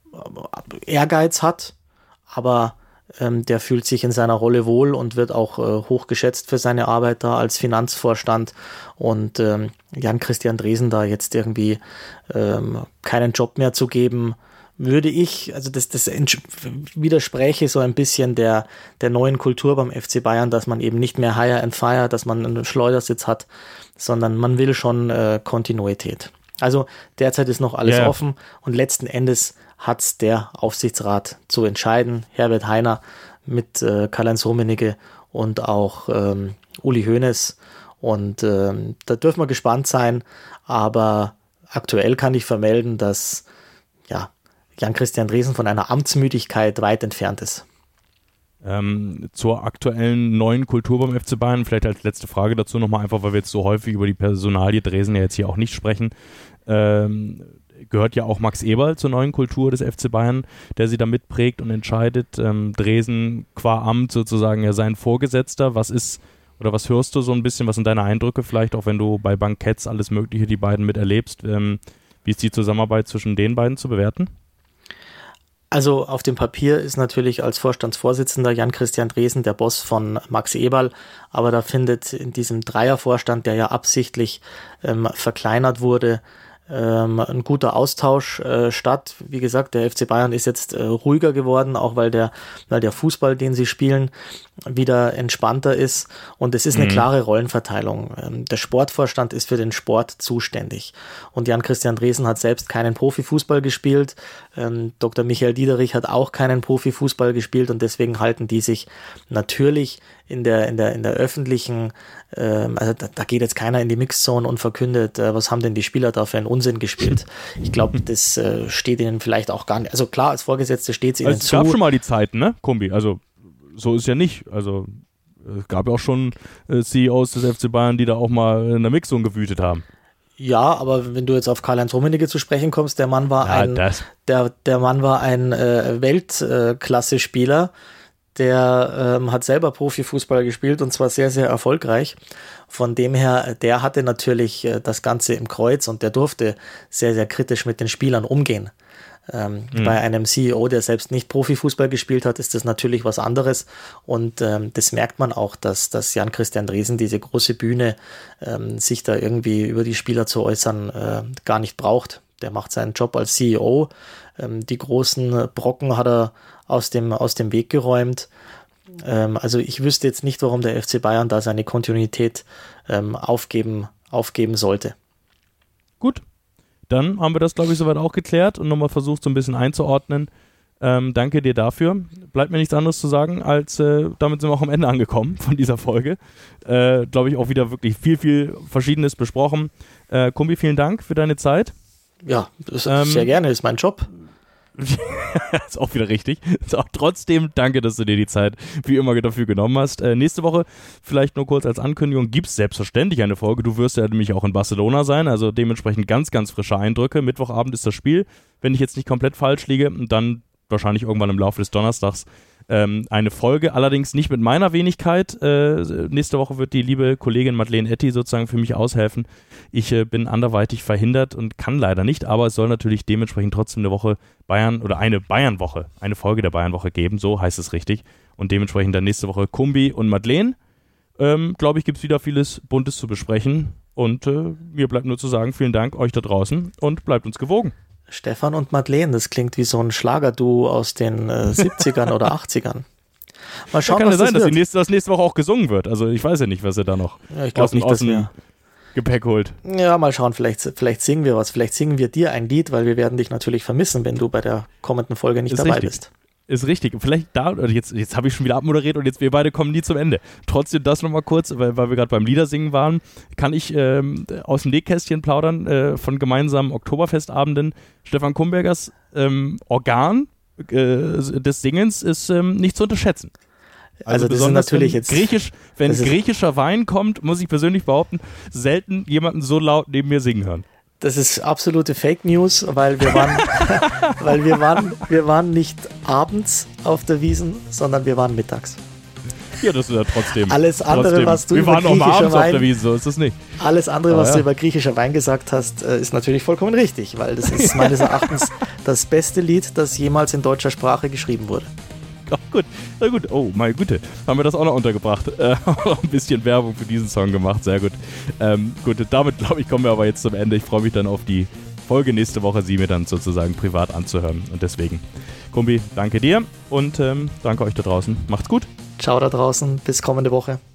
Ehrgeiz hat, aber ähm, der fühlt sich in seiner Rolle wohl und wird auch äh, hoch geschätzt für seine Arbeit da als Finanzvorstand und ähm, Jan-Christian Dresen da jetzt irgendwie ähm, keinen Job mehr zu geben, würde ich, also das, das widerspräche so ein bisschen der, der neuen Kultur beim F C Bayern, dass man eben nicht mehr Hire and Fire, dass man einen Schleudersitz hat, sondern man will schon äh, Kontinuität. Also derzeit ist noch alles yeah. offen und letzten Endes hat es der Aufsichtsrat zu entscheiden. Herbert Hainer mit äh, Karl-Heinz Rummenigge und auch ähm, Uli Hoeneß und ähm, da dürfen wir gespannt sein, aber aktuell kann ich vermelden, dass ja Jan-Christian Dresen von einer Amtsmüdigkeit weit entfernt ist. Ähm, zur aktuellen neuen Kultur beim F C Bayern, vielleicht als letzte Frage dazu nochmal, einfach weil wir jetzt so häufig über die Personalie Dresen ja jetzt hier auch nicht sprechen. Ähm, gehört ja auch Max Eberl zur neuen Kultur des F C Bayern, der sie da mitprägt und entscheidet. Ähm, Dresen qua Amt sozusagen ja sein Vorgesetzter. Was ist, oder was hörst du so ein bisschen, was sind deine Eindrücke vielleicht, auch wenn du bei Banketts alles Mögliche die beiden miterlebst? Ähm, wie ist die Zusammenarbeit zwischen den beiden zu bewerten? Also auf dem Papier ist natürlich als Vorstandsvorsitzender Jan-Christian Dresen der Boss von Max Eberl, aber da findet in diesem Dreiervorstand, der ja absichtlich ähm, verkleinert wurde, ähm, ein guter Austausch äh, statt. Wie gesagt, der F C Bayern ist jetzt äh, ruhiger geworden, auch weil der, weil der Fußball, den sie spielen, wieder entspannter ist und es ist eine mhm. klare Rollenverteilung. Ähm, der Sportvorstand ist für den Sport zuständig und Jan-Christian Dresen hat selbst keinen Profifußball gespielt. Ähm, Doktor Michael Diederich hat auch keinen Profifußball gespielt und deswegen halten die sich natürlich in der, in der, in der öffentlichen, ähm, also da, da geht jetzt keiner in die Mixzone und verkündet, äh, was haben denn die Spieler da für einen Unsinn gespielt. Ich glaube, das äh, steht ihnen vielleicht auch gar nicht, also klar, als Vorgesetzte steht es ihnen also es zu. Es gab schon mal die Zeiten, ne, Kumbi, also so ist ja nicht, also es gab ja auch schon äh, C E Os des F C Bayern, die da auch mal in der Mixzone gewütet haben. Ja, aber wenn du jetzt auf Karl-Heinz Rummenigge zu sprechen kommst, der Mann war ja, ein, das. der, der Mann war ein äh, Weltklasse-Spieler, der ähm, hat selber Profifußball gespielt und zwar sehr, sehr erfolgreich. Von dem her, der hatte natürlich äh, das Ganze im Kreuz und der durfte sehr, sehr kritisch mit den Spielern umgehen. Ähm, mhm. Bei einem C E O, der selbst nicht Profifußball gespielt hat, ist das natürlich was anderes und ähm, das merkt man auch, dass, dass Jan-Christian Dresen diese große Bühne ähm, sich da irgendwie über die Spieler zu äußern äh, gar nicht braucht. Der macht seinen Job als C E O, ähm, die großen Brocken hat er aus dem, aus dem Weg geräumt. Ähm, also ich wüsste jetzt nicht, warum der F C Bayern da seine Kontinuität ähm, aufgeben, aufgeben sollte. Gut. Dann haben wir das, glaube ich, soweit auch geklärt und nochmal versucht, so ein bisschen einzuordnen. Ähm, danke dir dafür. Bleibt mir nichts anderes zu sagen, als äh, damit sind wir auch am Ende angekommen von dieser Folge. Äh, glaube ich, auch wieder wirklich viel, viel Verschiedenes besprochen. Äh, Kumbi, vielen Dank für deine Zeit. Ja, das ähm, sehr gerne, ist mein Job. Ist auch wieder richtig. Ist auch trotzdem danke, dass du dir die Zeit wie immer dafür genommen hast. Äh, nächste Woche, vielleicht nur kurz als Ankündigung, gibt es selbstverständlich eine Folge. Du wirst ja nämlich auch in Barcelona sein, also dementsprechend ganz, ganz frische Eindrücke. Mittwochabend ist das Spiel, wenn ich jetzt nicht komplett falsch liege. Und dann wahrscheinlich irgendwann im Laufe des Donnerstags ähm, eine Folge, allerdings nicht mit meiner Wenigkeit. Äh, nächste Woche wird die liebe Kollegin Madeleine Etty sozusagen für mich aushelfen. Ich äh, bin anderweitig verhindert und kann leider nicht, aber es soll natürlich dementsprechend trotzdem eine Woche Bayern oder eine Bayern-Woche, eine Folge der Bayern-Woche geben, so heißt es richtig. Und dementsprechend dann nächste Woche Kumbi und Madeleine. Ähm, Glaube ich, gibt es wieder vieles Buntes zu besprechen. Und äh, mir bleibt nur zu sagen, vielen Dank euch da draußen und bleibt uns gewogen. Stefan und Madeleine, das klingt wie so ein Schlagerduo aus den äh, siebzigern oder achtzigern. Mal schauen, ja, kann was ja sein, das dass nächste, das nächste Woche auch gesungen wird. Also ich weiß ja nicht, was er da noch ja, ich aus, nicht, aus dem Gepäck holt. Ja, mal schauen, vielleicht, vielleicht singen wir was. Vielleicht singen wir dir ein Lied, weil wir werden dich natürlich vermissen, wenn du bei der kommenden Folge nicht Ist dabei richtig. bist. Ist richtig. Vielleicht da, oder jetzt, jetzt habe ich schon wieder abmoderiert und jetzt wir beide kommen nie zum Ende. Trotzdem das nochmal kurz, weil, weil wir gerade beim Liedersingen waren, kann ich ähm, aus dem Nähkästchen plaudern äh, von gemeinsamen Oktoberfestabenden. Stefan Kumbergers ähm, Organ äh, des Singens ist ähm, nicht zu unterschätzen. Also, also das ist natürlich wenn jetzt... Griechisch, wenn griechischer Wein kommt, muss ich persönlich behaupten, selten jemanden so laut neben mir singen hören. Das ist absolute Fake News, weil wir waren, weil wir waren, wir waren nicht abends auf der Wiesn, sondern wir waren mittags. Ja, das ist ja trotzdem. Alles andere, trotzdem. was du wir über waren griechischer auch mal abends Wein, auf der Wiesn, so ist das nicht. Alles andere, Aber was ja. du über griechischer Wein gesagt hast, ist natürlich vollkommen richtig, weil das ist meines Erachtens das beste Lied, das jemals in deutscher Sprache geschrieben wurde. Oh, gut, na gut. Oh, meine Güte. Haben wir das auch noch untergebracht. Äh, auch ein bisschen Werbung für diesen Song gemacht. Sehr gut. Ähm, gut, damit, glaube ich, kommen wir aber jetzt zum Ende. Ich freue mich dann auf die Folge nächste Woche, sie mir dann sozusagen privat anzuhören. Und deswegen, Kumbi, danke dir und ähm, danke euch da draußen. Macht's gut. Ciao da draußen. Bis kommende Woche.